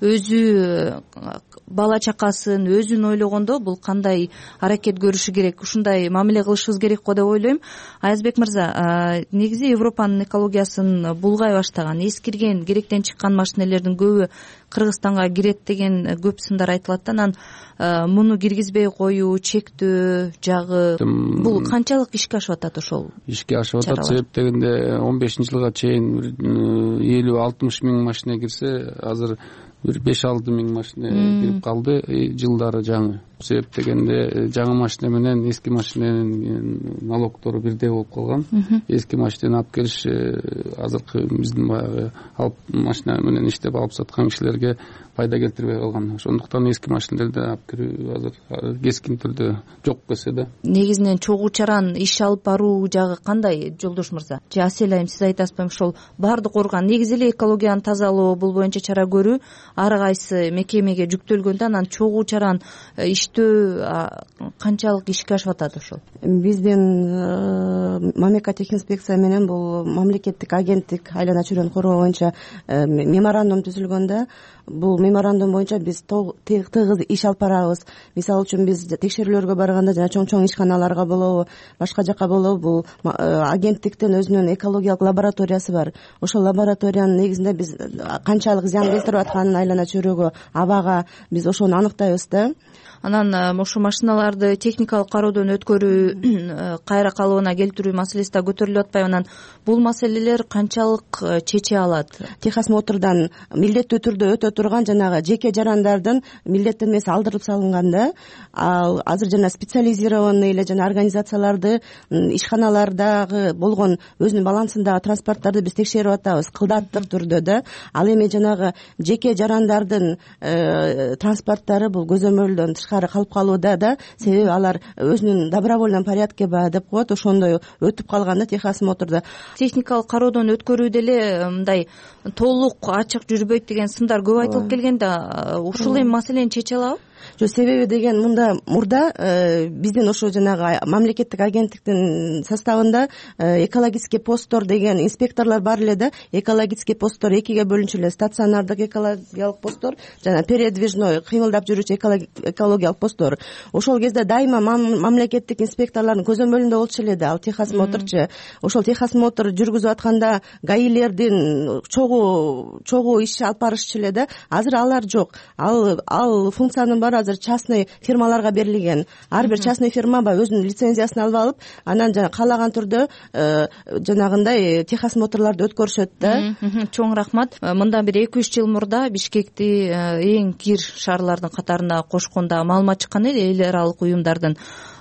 өзү бала чакасын өзүн ойлогондо бул кандай аракет көрүшү керек, ушундай мамиле кылышыбыз керек го деп ойлойм. Аязбек мырза, негизи Европанын экологиясын булгай баштаган, эскирген, керектен чыккан машинелердин көбү Кыргызстанга кирет деген көп сындар айтылат да. Анан муну киргизбей коюу, чектөө жагы бул канчалык ишке ашып атат? Ошол ишке ашып атат, себеп дегенде он бешинчи жылга чейин элүү алтымыш миң машина кирсе, азыр бир беш алты миң машина кирип калды жылдары жаңы. Себеп дегенде жаңы машина менен эски машинанын налогтору бирдей болуп калган. Эски машинаны алып келиш азыркы биздин баягы алып машина менен иштеп алып саткан кишилерге пайда келтирбей калган. Ошондуктан эски машинелерди алып кирүү азыр кескин түрдө жок келсе да. Негизинен чогуу чаран иш алып баруу жагы кандай, Жолдош мырза? Же Асель айым, сиз айтасызбы? Ошол баардык орган негизи эле экологияны тазалоо, бул боюнча чара көрүү ар кайсы мекемеге жүктөлгөндө, анан чогуу чаран иштөө канчалык ишке ашып атат ошол? Биздин мамлекеттик инспекция менен бул мамлекеттик агенттик айлана чөйрөнү коргоо боюнча меморандум түзүлгөн да. Бул меморандум боюнча биз тыгыз иш алып барабыз. Мисалы үчүн биз текшерүүлөргө барганда жана чоң-чоң ишканаларга болобу, башка жака болобу, бул агенттиктин өзүнүн экологиялык лабораториясы бар. Ошол лабораториянын негизинде биз канчалык зыян келтирип атканын айлана чөйрөгө, абага биз ошону аныктайбыз да. Анан ошо машиналарды техникалык кароодон өткөрүү, кайра калыбына келтирүү маселеси да көтөрүлүп атпайбы? Анан бул маселелер канчалык чече алат? Техосмотрдан милдеттүү түрдө өтө турган жанагы жеке жарандардын милдеттенмеси алдырып салынган да. Ал азыр жана специализированный эле жана организацияларды, ишканалардагы болгон өзүнүн балансындагы транспорттарды биз текшерип атабыз кылдаттык түрдө да. Ал эми жанагы жеке жарандардын транспорттары бул көзөмөлдөн тышкары калып калууда да, себеби алар өзүнүн добровольном порядке баягы деп коет, ошондой өтүп калганда техосмотрдо. Техникалык кароодон өткөрүүдө эле мындай толук ачык жүрбөйт деген сындар көп айтылып келген да. Ушул эми маселени чече алабы? Жок, себеби деген мында мурда биздин ошо жанагы мамлекеттик агенттиктин составында экологический посттор деген инспекторлор бар эле да. Экологический посттор экиге бөлүнчү эле: стационардык экологиялык посттор жана передвижной кыймылдап жүрүүчү экологиялык посттор. Ошол кезде дайыма мамлекеттик инспекторлордун көзөмөлүндө болчу эле да ал техосмотрчу. Ошол техосмотр жүргүзүп атканда гаилердин чогуу чогуу иш алып барышчу эле да. Азыр алар жок. Ал ал функциянын баары азыр частный фирмаларга берилген. Ар бир частный фирма баягы өзүнүн лицензиясын алып алып, анан жана каалаган түрдө жанагындай техосмотрларды өткөрүшөт да. Чоң рахмат. Мындан бир эки үч жыл мурда Бишкекти эң кир шаарлардын катарына кошконда маалымат чыккан эле эл аралык уюмдардын.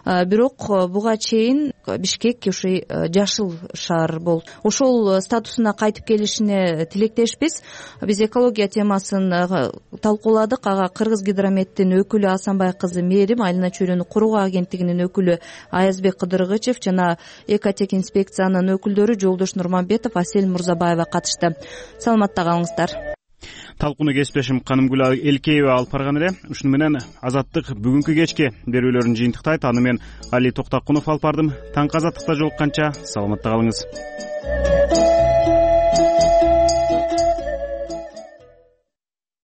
бирок буга чейин Бишкек уши жашыл шаар болуп ошол статусуна кайтып келишине тилектешпиз. Биз экология темасын талкууладык. Ага Кыргыз Гидрометтин өкүлү Асанбай кызы Мээрим, Айлана чөйрөнү коргоо агенттигинин өкүлү Аязбек Кыдыргычев жана Экотек инспекциянын өкүлдөрү Жолдош Нурманбетов, Асель Мурзабаева катышты. Саламатта калыңыздар. Талкууну кесиптешим Канымгүл Элкеева алып барган эле. Ушуну менен Азаттык бүгүнкү кечки берүүлөрүн жыйынтыктайт. Аны мен Али Токтакунов алып бардым. Таңкы Азаттыкта жолукканча саламатта калыңыз.